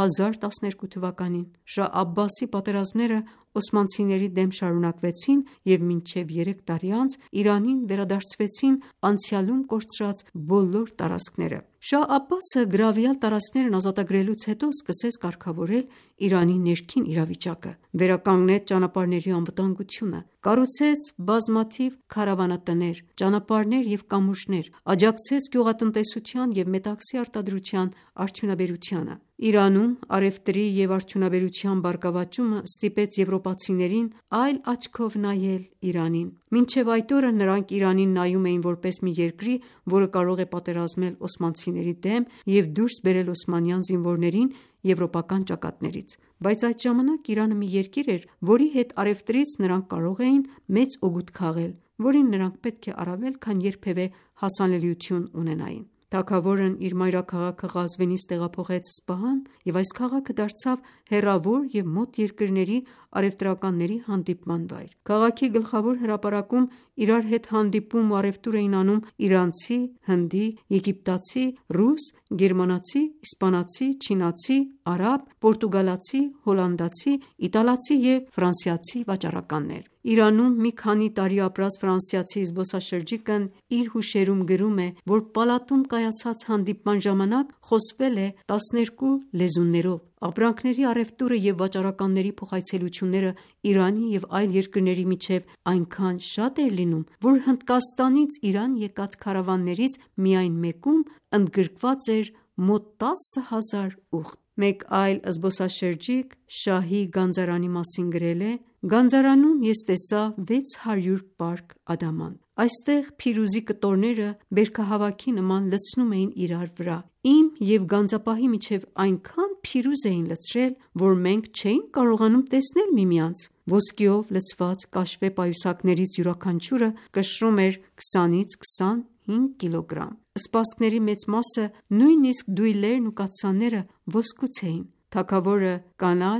[SPEAKER 1] 1012 թվականին։ Շահ Աբբասի պատերազմները օսմանցիների դեմ շարունակվեցին և մինչև 3 տարի անց Իրանին վերադարձվեցին անցյալում կորցրած բոլոր տարածքները։ Շահ Աբբասը գրավյալ տարածքներն ազատագրելուց հետո սկսեց կարգավորել Իրանի ներքին իրավիճակը, վերականգնեց ճանապարհների անվտանգությունը, կառուցեց բազմաթիվ քարավանատներ, ճանապարհներ և կամուրջներ, աջակցեց գյուղատնտեսության և մետաքսի արտադրության արդյունաբերությանը։ Իրանում առևտրի և արդյունաբերության բարգավաճումը ստիպեց եվրոպացիներին այլ աչքով նայել Իրանին։ Մինչև այդ օրը նրանք Իրանին նայում էին որպես մի երկրի, որը կարող է պատերազմել օսմանցիների դեմ և դուրս բերել օսմանյան զինվորներին եվրոպական ճակատներից։ Բայց այդ ժամանակ Իրանը մի երկիր էր, որի հետ առևտրից նրանք կարող էին մեծ օգուտ քաղել, որին նրանք պետք է առավել քան երբևէ հասանելիություն ունենային։ Թագավորն իր մայրաքաղաքը Ղազվինից տեղափոխեց Սպահան, և այս քաղաքը դարձավ հեռավոր և մոտ երկրների առևտրականների հանդիպման վայր։ Քաղաքի գլխավոր հրապարակում իրար հետ հանդիպում ու առևտուր էին անում իրանցի, հնդի, եգիպտացի, ռուս, գերմանացի, իսպանացի, չինացի, արաբ, պորտուգալացի, հոլանդացի, իտալացի և ֆրանսիացի վաճառականներ։ Իրանում մի քանի տարի ապրած ֆրանսիացի զբոսաշրջիկն իր հուշերում գրում է, որ պալատում կայացած հանդիպման ժամանակ խոսվել է 12 լեզուներով։ Ապրանքների առևտուրը և վաճառականների փոխայցելությունները Իրանի և այլ երկրների միջև այնքան շատ էր լինում, որ Հնդկաստանից Իրան եկած քարավաններից միայն մեկում ընդգրկված էր մոտ 10,000 ուղտ։ Մեկ այլ զբոսաշրջիկ Շահի գանձարանի մասին գրել է. «Գանձարանում ես տեսա 600 պարկ ադամանդ։ Այստեղ փիրուզի կտորները բերքահավաքի նման լցնում էին իրար վրա։ Իմ և գանձապահի միջև այնքան փիրուզ էին լցրել, որ մենք չէինք կարողանում տեսնել միմյանց։ Ոսկիով լցված կաշվե պայուսակներից յուրաքանչյուրը կշռում էր 20-ից 25 կիլոգրամ։ Սպասքների մեծ մասը, նույնիսկ դույլերն ու կաթսաները ոսկուց էին։ Թագավորը կանաչ,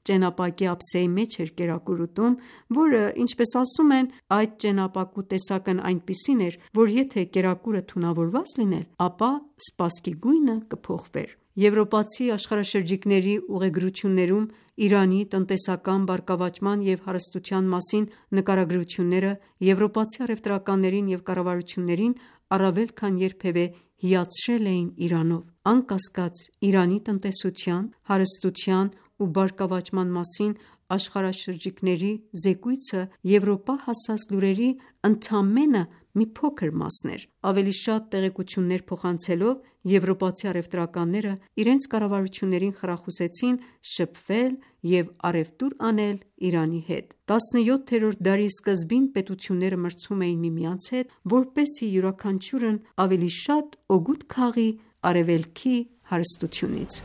[SPEAKER 1] ճենապակի ափսեի մեջ էր կերակուր ուտում, որը, ինչպես ասում են, այդ ճենապակու տեսակն այնպիսին էր, որ եթե կերակուրը թունավորված լիներ, ապա սպասքի գույնը կփոխվեր։ Եվրոպացի աշխարհաշրջիկների ուղեգրություններում Իրանի տնտեսական բարգավաճման և հարստության մասին նկարագրությունները եվրոպացի առևտրականներին և կառավարություններին առավել քան երբևէ հիացրել էին Իրանով։ Անկասկած, Իրանի տնտեսության, հարստության ու բարգավաճման մասին աշխարհաշրջիկների զեկույցը Եվրոպա հասած լուրերի ընդամենը մի փոքր մասն էր։ Ավելի շատ տեղեկություններ փոխանցելով, եվրոպացի առևտրականները իրենց կառավարություններին խրախուսեցին շփվել և առևտուր անել Իրանի հետ։ 17-րդ դարի սկզբին պետությունները մրցում էին միմյանց հետ, որպեսզի յուրաքանչյուրն ավելի շատ օգուտ քաղի Արևելքի հարստությունից։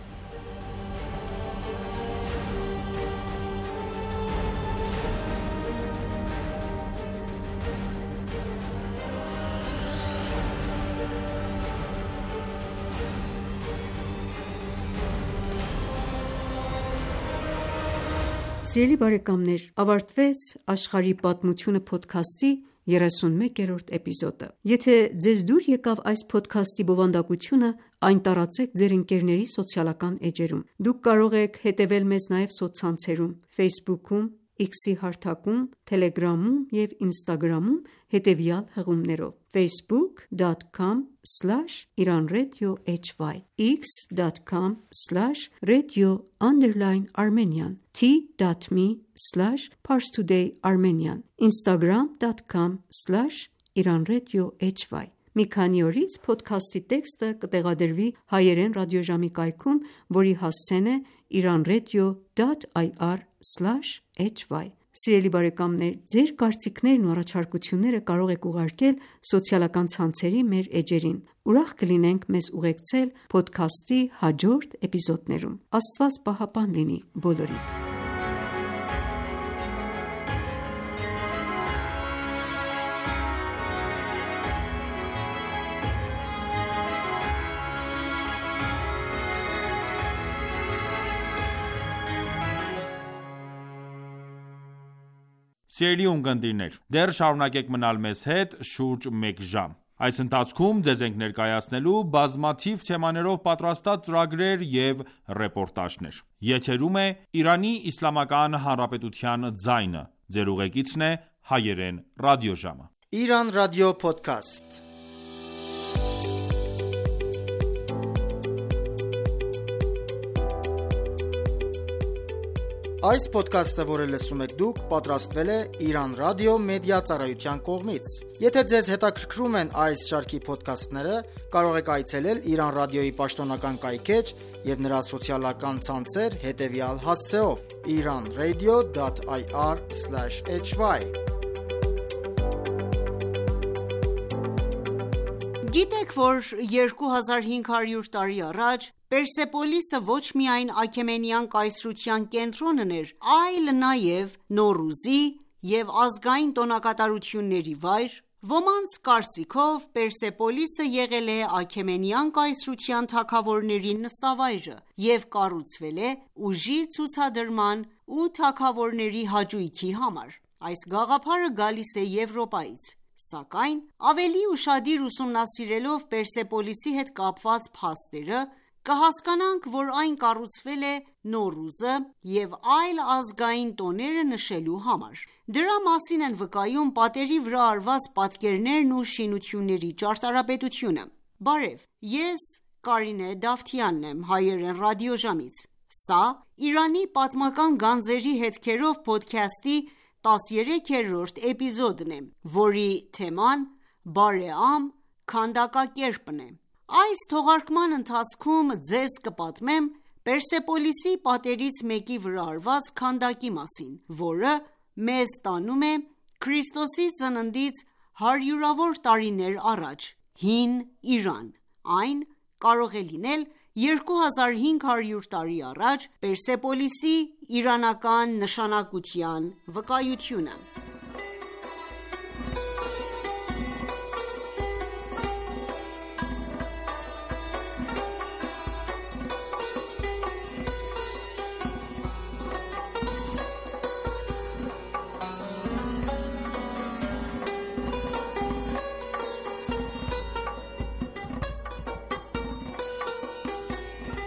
[SPEAKER 1] Սիրելի բարեկամներ, ավարտվեց «Աշխարհի պատմությունը» փոդքասթի 31-րդ էպիզոդը։ Եթե ձեզ դուր եկավ այս փոդքասթի բովանդակությունը, այն տարածեք ձեր ընկերների սոցիալական էջերում։ Դուք կարող եք հետևել մեզ նաև սոցցանցերում՝ Facebook-ում, X-ի հարթակում, Telegram-ում և Instagram-ում հետևյալ հղումներով՝ facebook.com/iranradio_hy, x.com/radio_Armenian, t.me/parstoday_Armenian, instagram.com/iranradio_hy։ Մի քանի օրից փոդքասթի տեքստը կտեղադրվի հայերեն ռադիոժամի կայքում, որի հասցեն է iranradio.ir/hy։ Սիրելի բարեկամներ, ձեր կարծիքներն ու առաջարկությունները կարող եք ուղարկել սոցիալական ցանցերի մեր էջերին։ Ուրախ կլինենք մեզ ուղեկցել փոդքասթի հաջորդ էպիզոդներում։ Աստված պահապան լինի բոլորիդ։
[SPEAKER 3] Սիրելի ունկնդիրներ, դեռ շարունակեք մնալ մեզ հետ շուրջ մեկ ժամ։ Այս ընթացքում ձեզ ենք ներկայացնելու բազմաթիվ թեմաներով պատրաստած ծրագրեր և ռեպորտաժներ։ Եթերում է Իրանի Իսլամական Հանրապետության ձայնը։ Ձեր ուղեկիցն է հայերեն ռադիոժամը։
[SPEAKER 4] Iran Radio Podcast։ Այս ոդքասթը, որը լսում եք դուք, պատրաստվել է Iran Radio Media ծառայության կողմից։ Եթե ձեզ հետաքրքրում են այս շարքի ոդքասթները, կարող եք այցելել Iran Radio-ի պաշտոնական կայքէջ և նրա սոցիալական ցանցեր հետևյալ հասցեով՝ iranradio.ir/hy։
[SPEAKER 2] Գիտեք, որ 2500 տարի առաջ Պերսեպոլիսը ոչ միայն Աքեմենյան կայսրության կենտրոնն էր, այլ նաև Նոռուզի և ազգային տոնակատարությունների վայր։ Ոմանց կարծիքով Պերսեպոլիսը եղել է Աքեմենյան կայսրության թագավորների նստավայրը և կառուցվել է ուժի ցուցադրման ու թագավորների հաճույքի համար։ Այս գաղափարը գալիս է Եվրոպայից, սակայն ավելի ուշադիր ուսումնասիրելով Պերսեպոլիսի հետ կապված փաստերը, կհասկանանք, որ այն կառուցվել է Նոռուզը և այլ ազգային տոները նշելու համար։ Դրա մասին են վկայում պատերի վրա արված պատկերներն ու շինությունների ճարտարապետությունը։ Բարև, ես Կարինե Դավթյանն եմ հայերեն ռադիոժամից։ Սա Իրանի պատմական գանձերի հետքերով փոդքասթի 13-րդ էպիզոդն է, որի թեման բարեամ քանդակակերպն է։ Այս թողարկման ընթացքում ձեզ կպատմեմ Պերսեպոլիսի պատերից մեկի վրա արված քանդակի մասին, որը մեզ տանում է Քրիստոսի ծննդից հարյուրավոր տարիներ առաջ, հին Իրան։ Այն կարող է լինել 2500 տարի առաջ Պերսեպոլիսի իրանական նշանակության վկայությունը։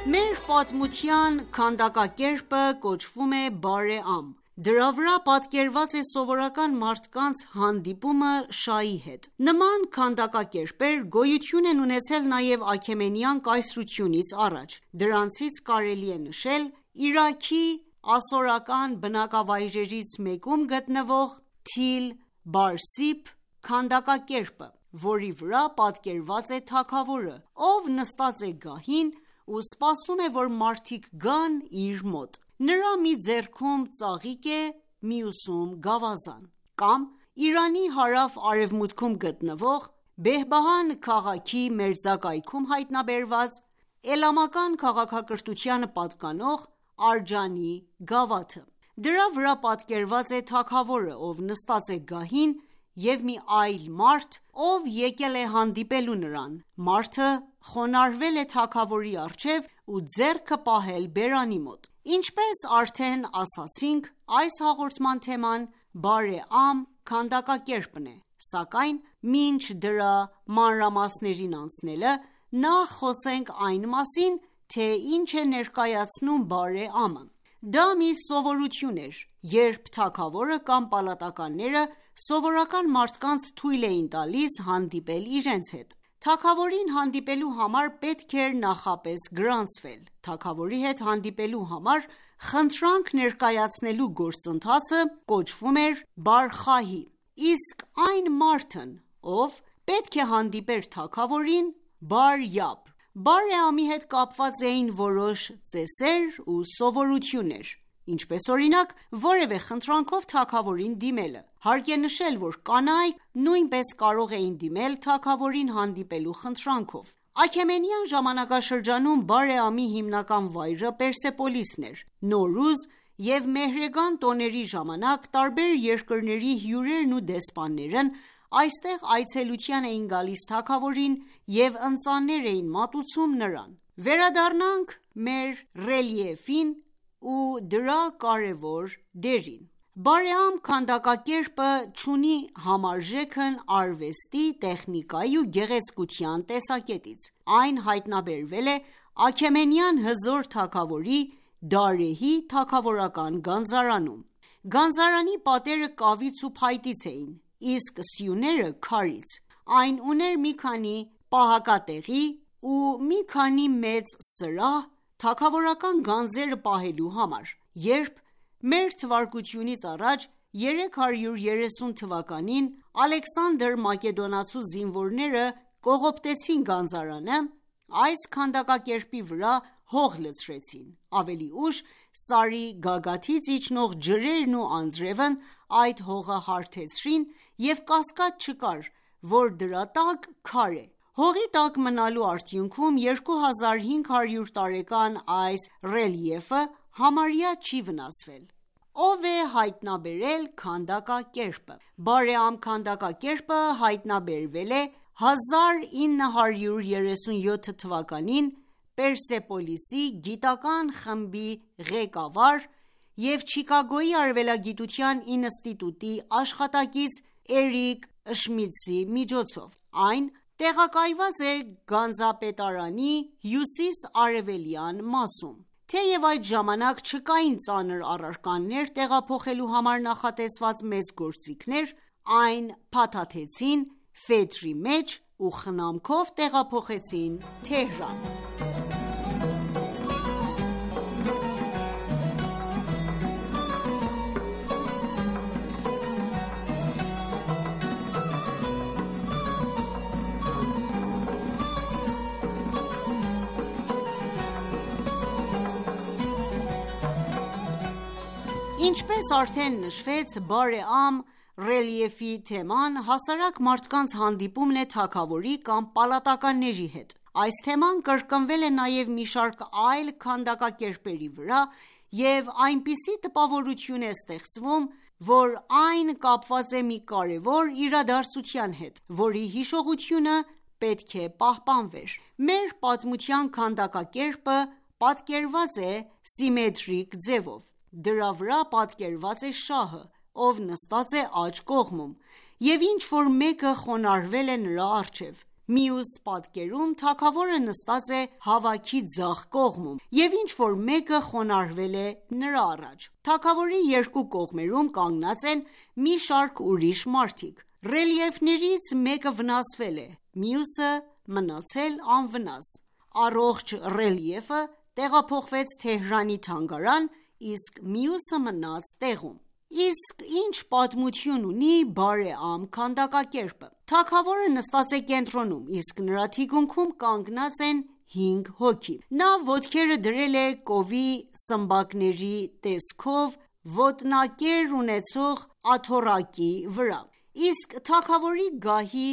[SPEAKER 2] Մեր պատմության քանդակակերպը կոչվում է բարեամ։ Դրա վրա պատկերված է սովորական մարդկանց հանդիպումը Շահի հետ։ Նման քանդակակերպեր գոյություն են ունեցել նաև Աքեմենյան կայսրությունից առաջ։ Դրանցից կարելի է նշել Իրաքի ասորական բնակավայրերից մեկում գտնվող Թիլ Բարսիփ քանդակակերպը, որի վրա պատկերված է թագավորը, ով նստած է գահին ու սպասում է, որ մարդիկ գան իր մոտ։ Նրա մի ձեռքում ծաղիկ է, մյուսում գավազան։ Կամ Իրանի հարավ-արևմուտքում գտնվող Բեհբահան քաղաքի մերձակայքում հայտնաբերված էլամական քաղաքակրթությանը պատկանող Արջանի գավաթը։ Դրա վրա պատկերված է թագավորը, ով նստած է գահին, և մի այլ մարդ, ով եկել է հանդիպելու նրան։ Մարդը խոնարհվել է թագավորի առջև ու ձեռքը պահել բերանի մոտ։ Ինչպես արդեն ասացինք, այս հաղորդման թեման բարեամ քանդակակերպն է, սակայն մինչ դրա մանրամասներին անցնելը, նախ խոսենք այն մասին, թե ինչ է ներկայացնում բարեամը։ Դա մի սովորություն էր, երբ թագավորը կամ պալատականները սովորական մարդկանց թույլ էին տալիս հանդիպել իրենց հետ։ Թագավորին հանդիպելու համար պետք էր նախապես գրանցվել։ Թագավորի հետ հանդիպելու համար խնդրանք ներկայացնելու գործընթացը կոչվում էր բարխահի, իսկ այն մարդն, ով պետք է հանդիպեր թագավորին, բարյապ։ Բարեամի հետ կապված էին որոշ ծեսեր ու սովորություններ, ինչպես օրինակ, որևէ խնդրանքով թագավորին դիմելը։ Հարկ է նշել, որ կանայք նույնպես կարող էին դիմել թագավորին հանդիպելու խնդրանքով։ Աքեմենյան ժամանակաշրջանում բարեամի հիմնական վայրը Պերսեպոլիսն էր։ Նոռուզ և Մեհրեգան տոների ժամանակ տարբեր երկրների հյուրերն ու դեսպաններն այստեղ այցելության էին գալիս թագավորին և ընծաներ էին մատուցում նրան։ Վերադառնանք մեր ռելիեֆին ու դրա կարևոր դերին։ Բարեամ քանդակակերպը չունի համարժեքն արվեստի, տեխնիկայի ու գեղեցկության տեսակետից։ Այն հայտնաբերվել է Աքեմենյան հզոր թագավորի Դարեհի թագավորական գանձարանում։ Գանձարանի պատերը կավից ու փայտից էին, իսկ սյուները քարից։ Այն ուներ մի քանի պահակատեղի ու մի քանի մեծ սրահ թագավորական գանձերը պահելու համար։ Երբ մ.թ.ա. 330 թվականին Ալեքսանդր Մակեդոնացու զինվորները կողոպտեցին գանձարանը, այս քանդակակերպի վրա հող լցրեցին։ Ավելի ուշ Սարի գագաթից իջնող ջրերն ու անձրևն այդ հողը հարթեցրին և կասկած չկար, որ դրա տակ քար է։ Հողի տակ մնալու արդյունքում 2500 տարեկան այս ռելիեֆը համարյա չի վնասվել։ Ով է հայտնաբերել քանդակակերպը։ Բարեամ քանդակակերպը հայտնաբերվել է 1937 թվականին Պերսեպոլիսի գիտական խմբի ղեկավար և Չիկագոյի արևելագիտության ինստիտուտի աշխատակից Էրիկ Շմիդտի միջոցով։ Այն տեղակայված է գանձապետարանի հյուսիս-արևելյան մասում։ Թեև այդ ժամանակ չկային ծանր առարկաներ տեղափոխելու համար նախատեսված մեծ գործիքներ, այն փաթաթեցին ֆետրի մեջ ու խնամքով տեղափոխեցին Թեհրան։ Ինչպես արդեն նշվեց, բարեամ ռելիեֆի թեման հասարակ մարդկանց հանդիպումն է թագավորի կամ պալատականների հետ։ Այս թեման կրկնվել է նաև մի շարք այլ քանդակակերպերի վրա և այնպիսի տպավորություն է ստեղծվում, որ այն կապված է մի կարևոր իրադարձության հետ, որի հիշողությունը պետք է պահպանվեր։ Մեր պատմության քանդակակերպը պատկերված է սիմետրիկ ձևով։ Դրա վրա պատկերված է շահը, ով նստած է աջ կողմում, և ինչ-որ մեկը խոնարհվել է նրա առջև։ Մյուս պատկերում թագավորը նստած է հավաքի ձախ կողմում, և ինչ-որ մեկը խոնարհվել է նրա առաջ: Թագավորի երկու կողմերում կանգնած են մի շարք ուրիշ մարդիկ: Ռելիեֆներից մեկը վնասվել է, մյուսը մնացել անվնաս: Առողջ ռելիեֆը տեղափոխվեց Թեհրանի թանգարան, իսկ մյուսը մնաց տեղում: Իսկ ինչ պատմություն ունի բարեամ քանդակակերպը: Թագավորը նստած է կենտրոնում, իսկ նրա թիկունքում կանգնած են 5 հոգի: Նա ոտքերը դրել է կովի սմբակների տեսքով ոտնակեր ունեցող աթոռակի վրա, իսկ թագավորի գահի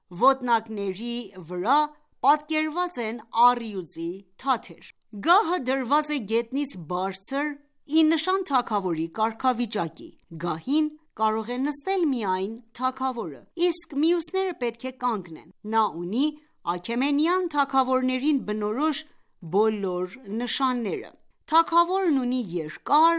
[SPEAKER 2] ոտնակների վրա պատկերված են առյուծի թաթեր: Գահը դրված է գետնից բարձր, ի նշան թագավորի կարգավիճակի: Գահին կարող է նստել միայն թագավորը, իսկ մյուսները պետք է կանգնեն: Նա ունի Աքեմենյան թագավորներին բնորոշ բոլոր նշանները: Թագավորն ունի երկար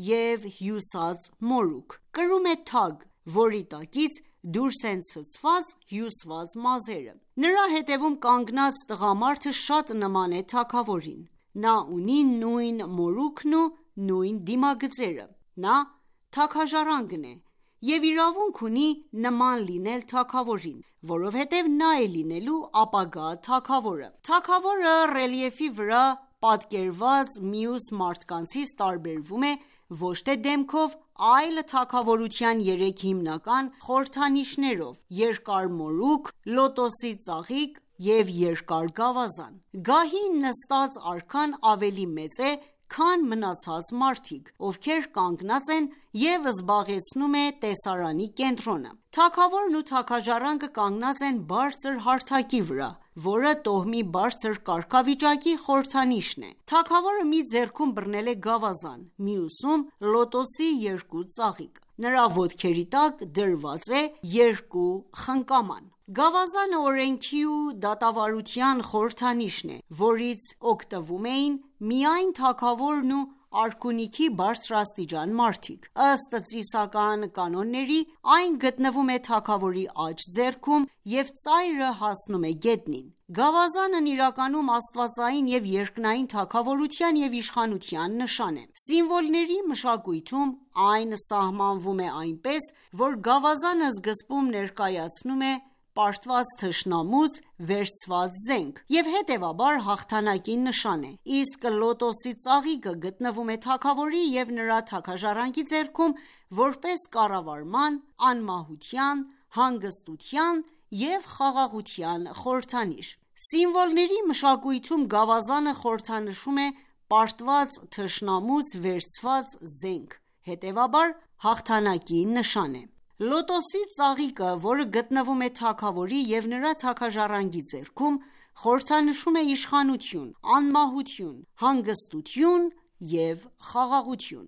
[SPEAKER 2] և հյուսած մորուք: Կրում է թագ, որի տակից դուրս են ցցված հյուսված մազերը: Նրա հետևում կանգնած տղամարդը շատ նման է թագավորին: Նա ունի նույն մորուքն ու նույն դիմագծերը: Նա թագաժառանգն է և իրավունք ունի նման լինել թագավորին, որովհետև նա է լինելու ապագա թագավորը: Թագավորը ռելիեֆի վրա պատկերված մյուս մարդկանցից տարբերվում է ոչ թե դեմքով, այլ թագավորության 3 հիմնական խորհրդանիշներով՝ երկար մորուք, լոտոսի ծաղիկ և երկար գավազան: Գահին նստած արքան ավելի մեծ է, քան մնացած մարդիկ, ովքեր կանգնած են և զբաղեցնում է տեսարանի կենտրոնը: Թագավորն ու թագաժառանգը կանգնած են բարձր հարթակի վրա, որը տոհմի բարձր կարգավիճակի խորհրդանիշն է: Թագավորը մի ձեռքում բռնել է գավազան, մյուսում՝ լոտոսի 2 ծաղիկ: Նրա ոտքերի տակ դրված է 2 խնկաման: Գավազանը օրենքի ու դատավարության խորհրդանիշն է, որից օգտվում էին միայն թագավորն ու արքունիքի բարձրաստիճան մարդիկ: Ըստ ծիսական կանոնների, այն գտնվում է թագավորի աջ ձեռքում և ծայրը հասնում է գետնին: Գավազանն իրականում աստվածային և երկնային թագավորության և իշխանության նշան է: Սիմվոլների մշակույթում այն սահմանվում է այնպես, որ գավազանը սկզբում ներկայացնում է պարտված թշնամուց վերցված զենք և հետևաբար հաղթանակի նշան է, իսկ լոտոսի ծաղիկը գտնվում է թագավորի և նրա թագաժառանգի ձեռքում որպես կառավարման, անմահության, հանգստության և խաղաղության խորհրդանիշ: Սիմվոլների մշակույթում գավազանը խորհրդանշում է պարտված թշնամուց վերցված զենք, հետևաբար հաղթանակի նշան է: Լոտոսի ծաղիկը, որը գտնվում է թագավորի և նրա թագաժառանգի ձեռքում, խորհրդանշում է իշխանություն, անմահություն, հանգստություն և խաղաղություն: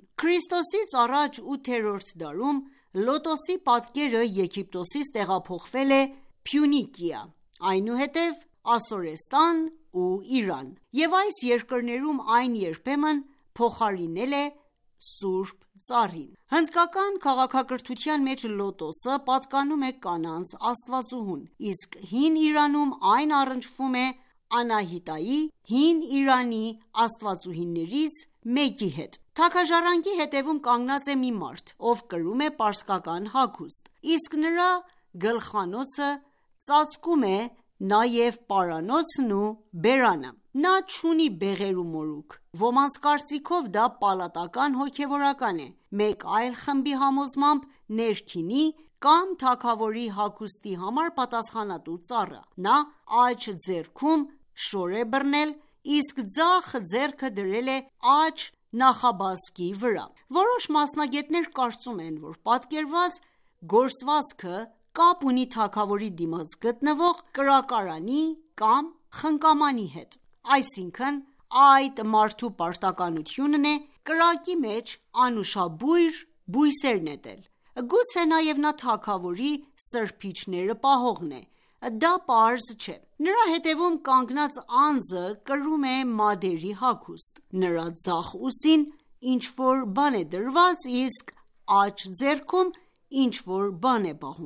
[SPEAKER 2] Ք.ա. 8-րդ դարում լոտոսի պատկերը Եգիպտոսից տեղափոխվել է Փյունիկիա, այնուհետև Ասորստան ու Իրան և այս երկրներում այն երբեմն փոխարինել է Սուրբ Ծառին: Հնդկական քաղաքակրթության մեջ լոտոսը պատկանում է կանանց աստվածուհուն, իսկ հին Իրանում այն առնչվում է Անահիտայի՝ հին Իրանի աստվածուհիներից մեկի հետ: Թագաժառանգի հետևում կանգնած է մի մարդ, ով կրում է պարսկական հագուստ, իսկ նրա գլխանոցը ծածկում է նաև պարանոցն ու բերանը: Նա չունի բեղեր ու մորուք: Ոմանց կարծիքով դա պալատական հոգևորական է, մեկ այլ խմբի համոզմամբ ներքինի կամ թագավորի հագուստի համար պատասխանատու ծառը: Նա աջ ձեռքում շոր է բռնել, իսկ ձախ ձեռքը դրել է աջ նախաբազկի վրա: Որոշ մասնագետներ կարծում են, որ պատկերված գործվածքը կապ ունի թագավորի դիմաց գտնվող կրակարանի կամ խնկամանի հետ: Այսինքն այդ մարդու պարտականությունն է կրակի մեջ անուշաբույր բույսեր նետել: Գուցե նաև նա թագավորի սրբիչները պահողն է: Դա պարզ չէ: Նրա հետևում կանգնած անձը կրում է մադերի հագուստ: Նրա ձախ ուսին ինչ-որ բան է դրված, իսկ աջ ձեռքում ինչ-որ բան է պահում: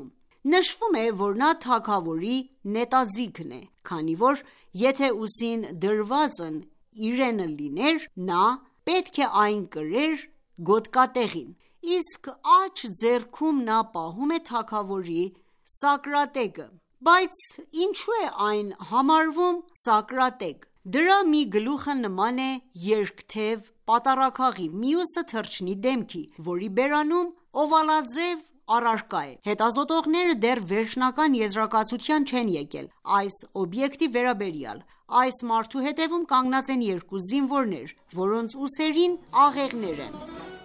[SPEAKER 2] Նշվում է, որ նա թագավորի նետաձիգն է, քանի որ եթե ուսին դրվածն իրենը լիներ, նա պետք է այն կրեր գոտկատեղին, իսկ աջ ձեռքում նա պահում է թագավորի սակրատեգը։ Բայց ինչու է այն համարվում սակրատեգ։ Դրա մի գլուխը նման է երկթև պատառաքաղի, մյուսը թռչնի դեմքի, որի բերանում օվալաձև առարկա է։ Հետազոտողները դեռ վերջնական եզրակացության չեն եկել այս օբյեկտի վերաբերյալ։ Այս մարդու հետևում կանգնած են երկու զինվորներ, որոնց ուսերին աղեղներ են։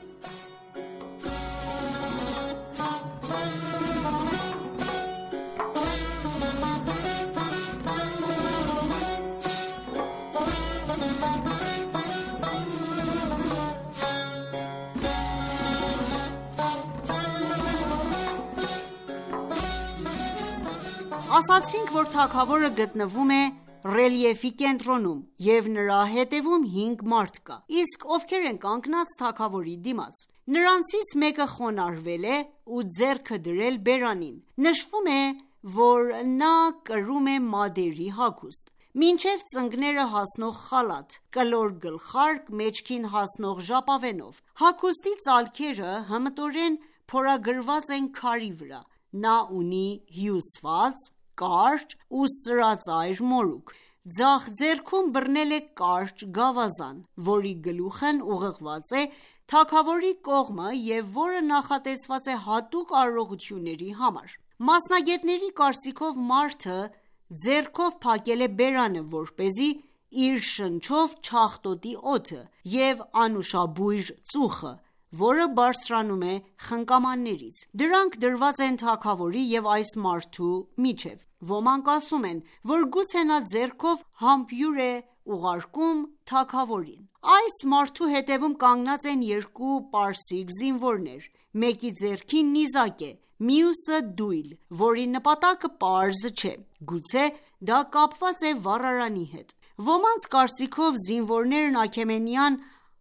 [SPEAKER 2] Ասացինք, որ թագավորը գտնվում է ռելիեֆի կենտրոնում և նրա հետևում 5 մարդ կա, իսկ ովքեր են կանգնած թագավորի դիմաց։ Նրանցից մեկը խոնարհվել է ու ձեռքը դրել բերանին։ Նշվում է, որ նա կրում է մադերի հագուստ, մինչև ծնկները հասնող խալաթ, կլոր գլխարկ մեջքին հասնող ժապավենով։ Հագուստի ծալքերը հմտորեն փորագրված են քարի վրա։ Նա ունի հյուսված, կարճ ու սրածայր մորուք։ Ձախ ձեռքում բռնել է կարճ գավազան, որի գլուխն ուղղված է թագավորի կողմը և որը նախատեսված է հատուկ արարողությունների համար։ Մասնագետների կարծիքով մարդը ձեռքով փակել է բերանը, որպեսզի իր շնչով չախտոտի օդը և անուշաբույր ծուխը, որը բարձրանում է խնկամաններից։ Դրանք դրված են թագավորի և այս մարդու միջև։ Ոմանք ասում են, որ գուցե նա ձեռքով համբույր է ուղարկում թագավորին։ Այս մարդու հետևում կանգնած են երկու պարսիկ զինվորներ, մեկի ձեռքին նիզակ է, մյուսը դույլ, որի նպատակը պարզ չէ, գուցե դա կապված է վառարանի հետ։ Ոմանց կարծիքով զինվորներն Աքեմենյան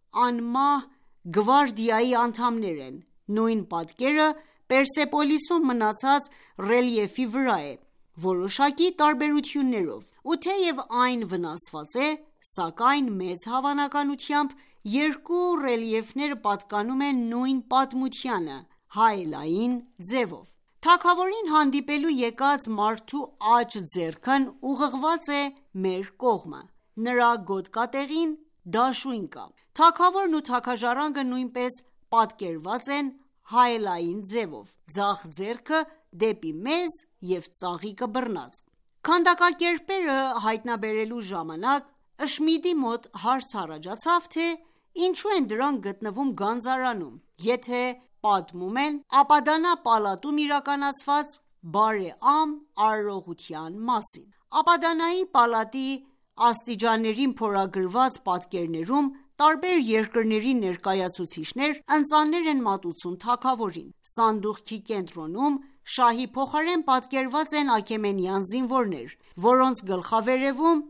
[SPEAKER 2] անմահ գվարդիայի անդամներ են։ Նույն պատկերը Պերսեպոլիսում մնացած ռելիեֆի վրա է, որոշակի տարբերություններով, ու թեև այն վնասված է, սակայն մեծ հավանականությամբ երկու ռելիեֆները պատկանում են նույն պատմությանը հայելային ձևով։ Թագավորին հանդիպելու եկած մարդու աջ ձեռքն ուղղված է մեր կողմը, նրա գոտկատեղին դաշույն կա։ Թագավորն ու թագաժառանգը նույնպես պատկերված են հայելային ձևով, ձախ ձեռքը դեպի մեզ և ծաղիկը բռնած։ Քանդակակերպերը հայտնաբերելու ժամանակ Շմիդի մոտ հարց առաջացավ, թե ինչու են դրանք գտնվում գանձարանում, եթե պատմում են Ապադանա պալատում իրականացված բարեամ արարողության մասին։ Ապադանայի պալատի աստիճաններին փորագրված պատկերներում տարբեր երկրների ներկայացուցիչներ ընծաներ են մատուցում թագավորին։ Սանդուղքի կենտրոնում շահի փոխարեն պատկերված են աքեմենյան զինվորներ, որոնց գլխավերևում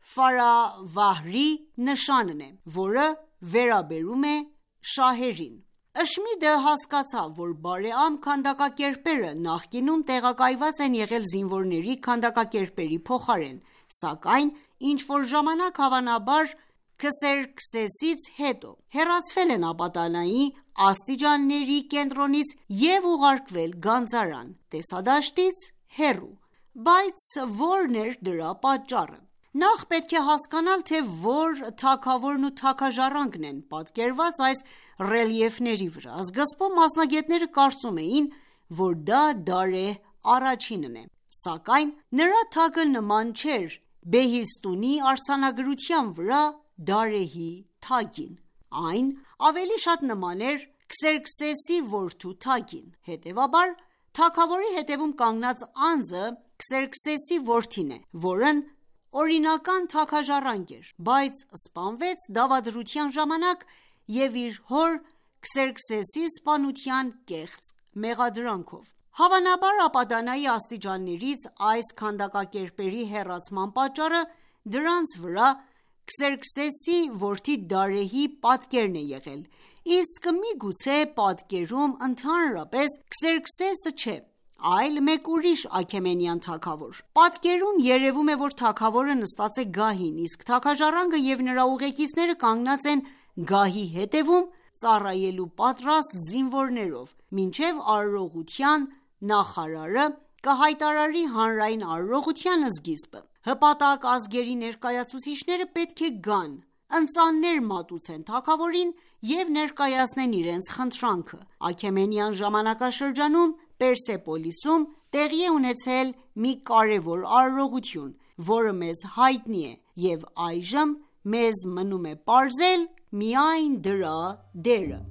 [SPEAKER 2] Ֆարավահրի նշանն է, որը վերաբերում է շահերին։ Շմիդը հասկացավ, որ բարեամ քանդակակերպերը նախկինում տեղակայված են եղել զինվորների քանդակակերպերի փոխարեն, սակայն ինչ-որ ժամանակ հավանաբար Քսերքսեսից հետո հեռացվել են Ապադանայի աստիճանների կենտրոնից և ուղարկվել գանձարան, տեսադաշտից հեռու։ Բայց ո՞րն էր դրա պատճառը։ Նախ պետք է հասկանալ, թե որ թագավորն ու թագաժառանգն են պատկերված այս ռելիեֆների վրա։ Սկզբում մասնագետները կարծում էին, որ դա Դարեհ առաջինն է, սակայն նրա թագը նման չէր Բեհիստունի արձանագրության վրա Դարեհի թագին։ Այն ավելի շատ նման էր Քսերքսեսի որդու թագին։ Հետևաբար, թագավորի հետևում կանգնած անձը Քսերքսեսի որդին է, որն օրինական թագաժառանգ էր, բայց սպանվեց դավադրության ժամանակ և իր հոր Քսերքսեսի սպանության կեղծ մեղադրանքով։ Հավանաբար Ապադանայի աստիճաններից այս քանդակակերպերի հեռացման պատճառը դրանց վրա Քսերքսեսի որդի Դարեհի պատկերն է եղել, իսկ միգուցե պատկերում ընդհանրապես Քսերքսեսը չէ, այլ մեկ ուրիշ Աքեմենյան թագավոր։ Պատկերում երևում է, որ թագավորը նստած է գահին, իսկ թագաժառանգը և նրա ուղեկիցները կանգնած են գահի հետևում ծառայելու պատրաստ զինվորներով, մինչև արարողության նախարարը կհայտարարի հանրային արարողության սկիզբը։ Հպատակ ազգերի ներկայացուցիչները պետք է գան, ընծաններ մատուցեն թագավորին և ներկայացնեն իրենց խնդրանքը։ Աքեմենյան ժամանակաշրջանում Պերսեպոլիսում տեղի է ունեցել մի կարևոր արարողություն, որը մեզ հայտնի է, և այժմ մեզ մնում է պարզել միայն դրա դերը։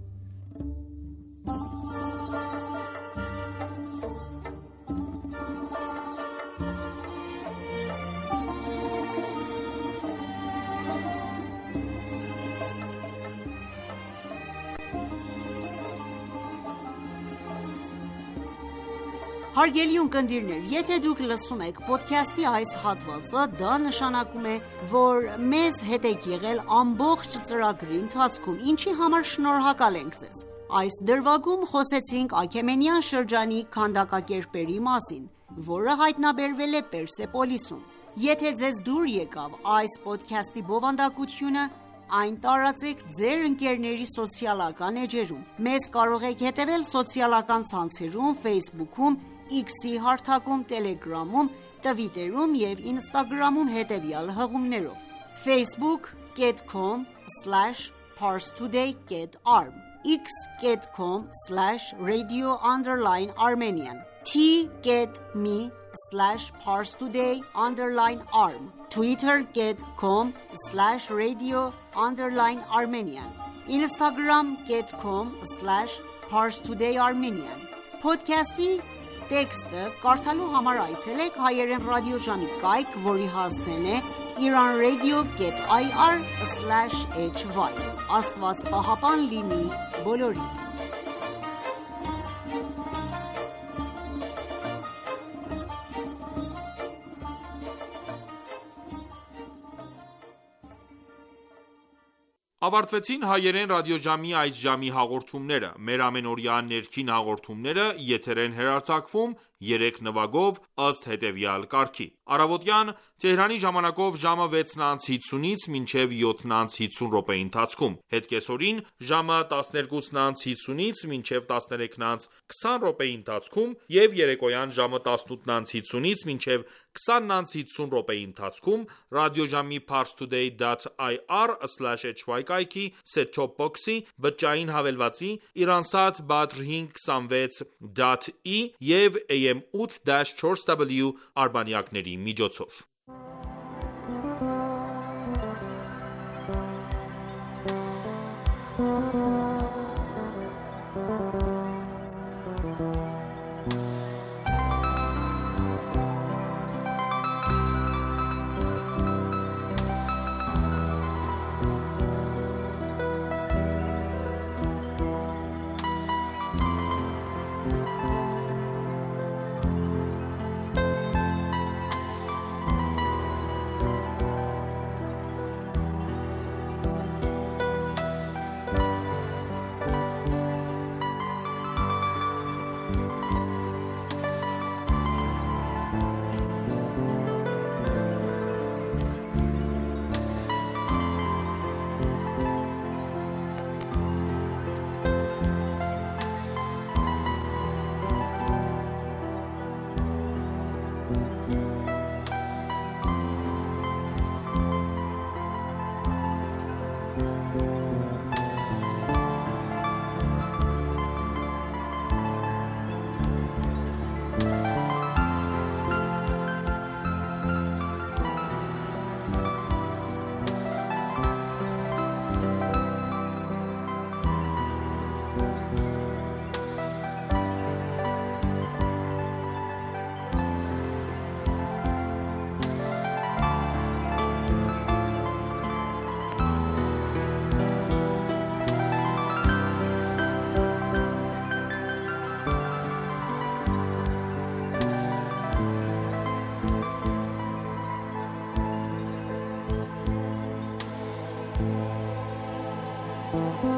[SPEAKER 2] Հարգելի ունկնդիրներ, եթե դուք լսում եք ոդքասթի այս հատվածը, դա նշանակում է, որ մեզ հետ եք եղել ամբողջ ծրագրի ընթացքում, ինչի համար շնորհակալ ենք ձեզ։ Այս դրվագում խոսեցինք Աքեմենյան շրջանի քանդակակերպերի մասին, որը հայտնաբերվել է Պերսեպոլիսում։ Եթե ձեզ դուր եկավ այս ոդքասթի բովանդակությունը, այն տարածեք ձեր ընկերների սոցիալական էջերում։ Մեզ կարող եք հետևել սոցիալական ցանցերում, Facebook-ում, X-ի հարթակում, Telegram-ում, Twitter-ում և Instagram-ում հետևյալ հղումներով. facebook.com/parstoday.arm x.com/radio_armenian t.me/parstoday_arm twitter.com/radio_armenian instagram.com/parstodayarmenian Փոդքասթի տեքստը կարդալու համար այցելեք հայերեն ռադիոժամի կայք, որի հասցեն է iranradio.ir/hy Աստված պահապան լինի բոլորիդ։
[SPEAKER 3] Ավարտվեցին հայերեն ռադիոժամի այս ժամի հաղորդումները։ Մեր ամենօրյա ներքին հաղորդումները եթեր են հեռարձակվում 3 նվագով ըստ հետևյալ կարգի. Առավոտյան Թեհրանի ժամանակով ժամը 6:50-ից մինչև 7:50 րոպեի ընթացքում, հետկեսօրին ժամը 12:50-ից մինչև 13:20 րոպեի ընթացքում և երեկոյան ժամը 18:50-ից մինչև 20:50 րոպեի ընթացքում ռադիոժամի parstoday.ir/hy կայքի set-top box-ի, բջջային հավելվածի, Iransat Badr 526.E և AM 8-4W արբանյակների միջոցով։
[SPEAKER 5] Thank you.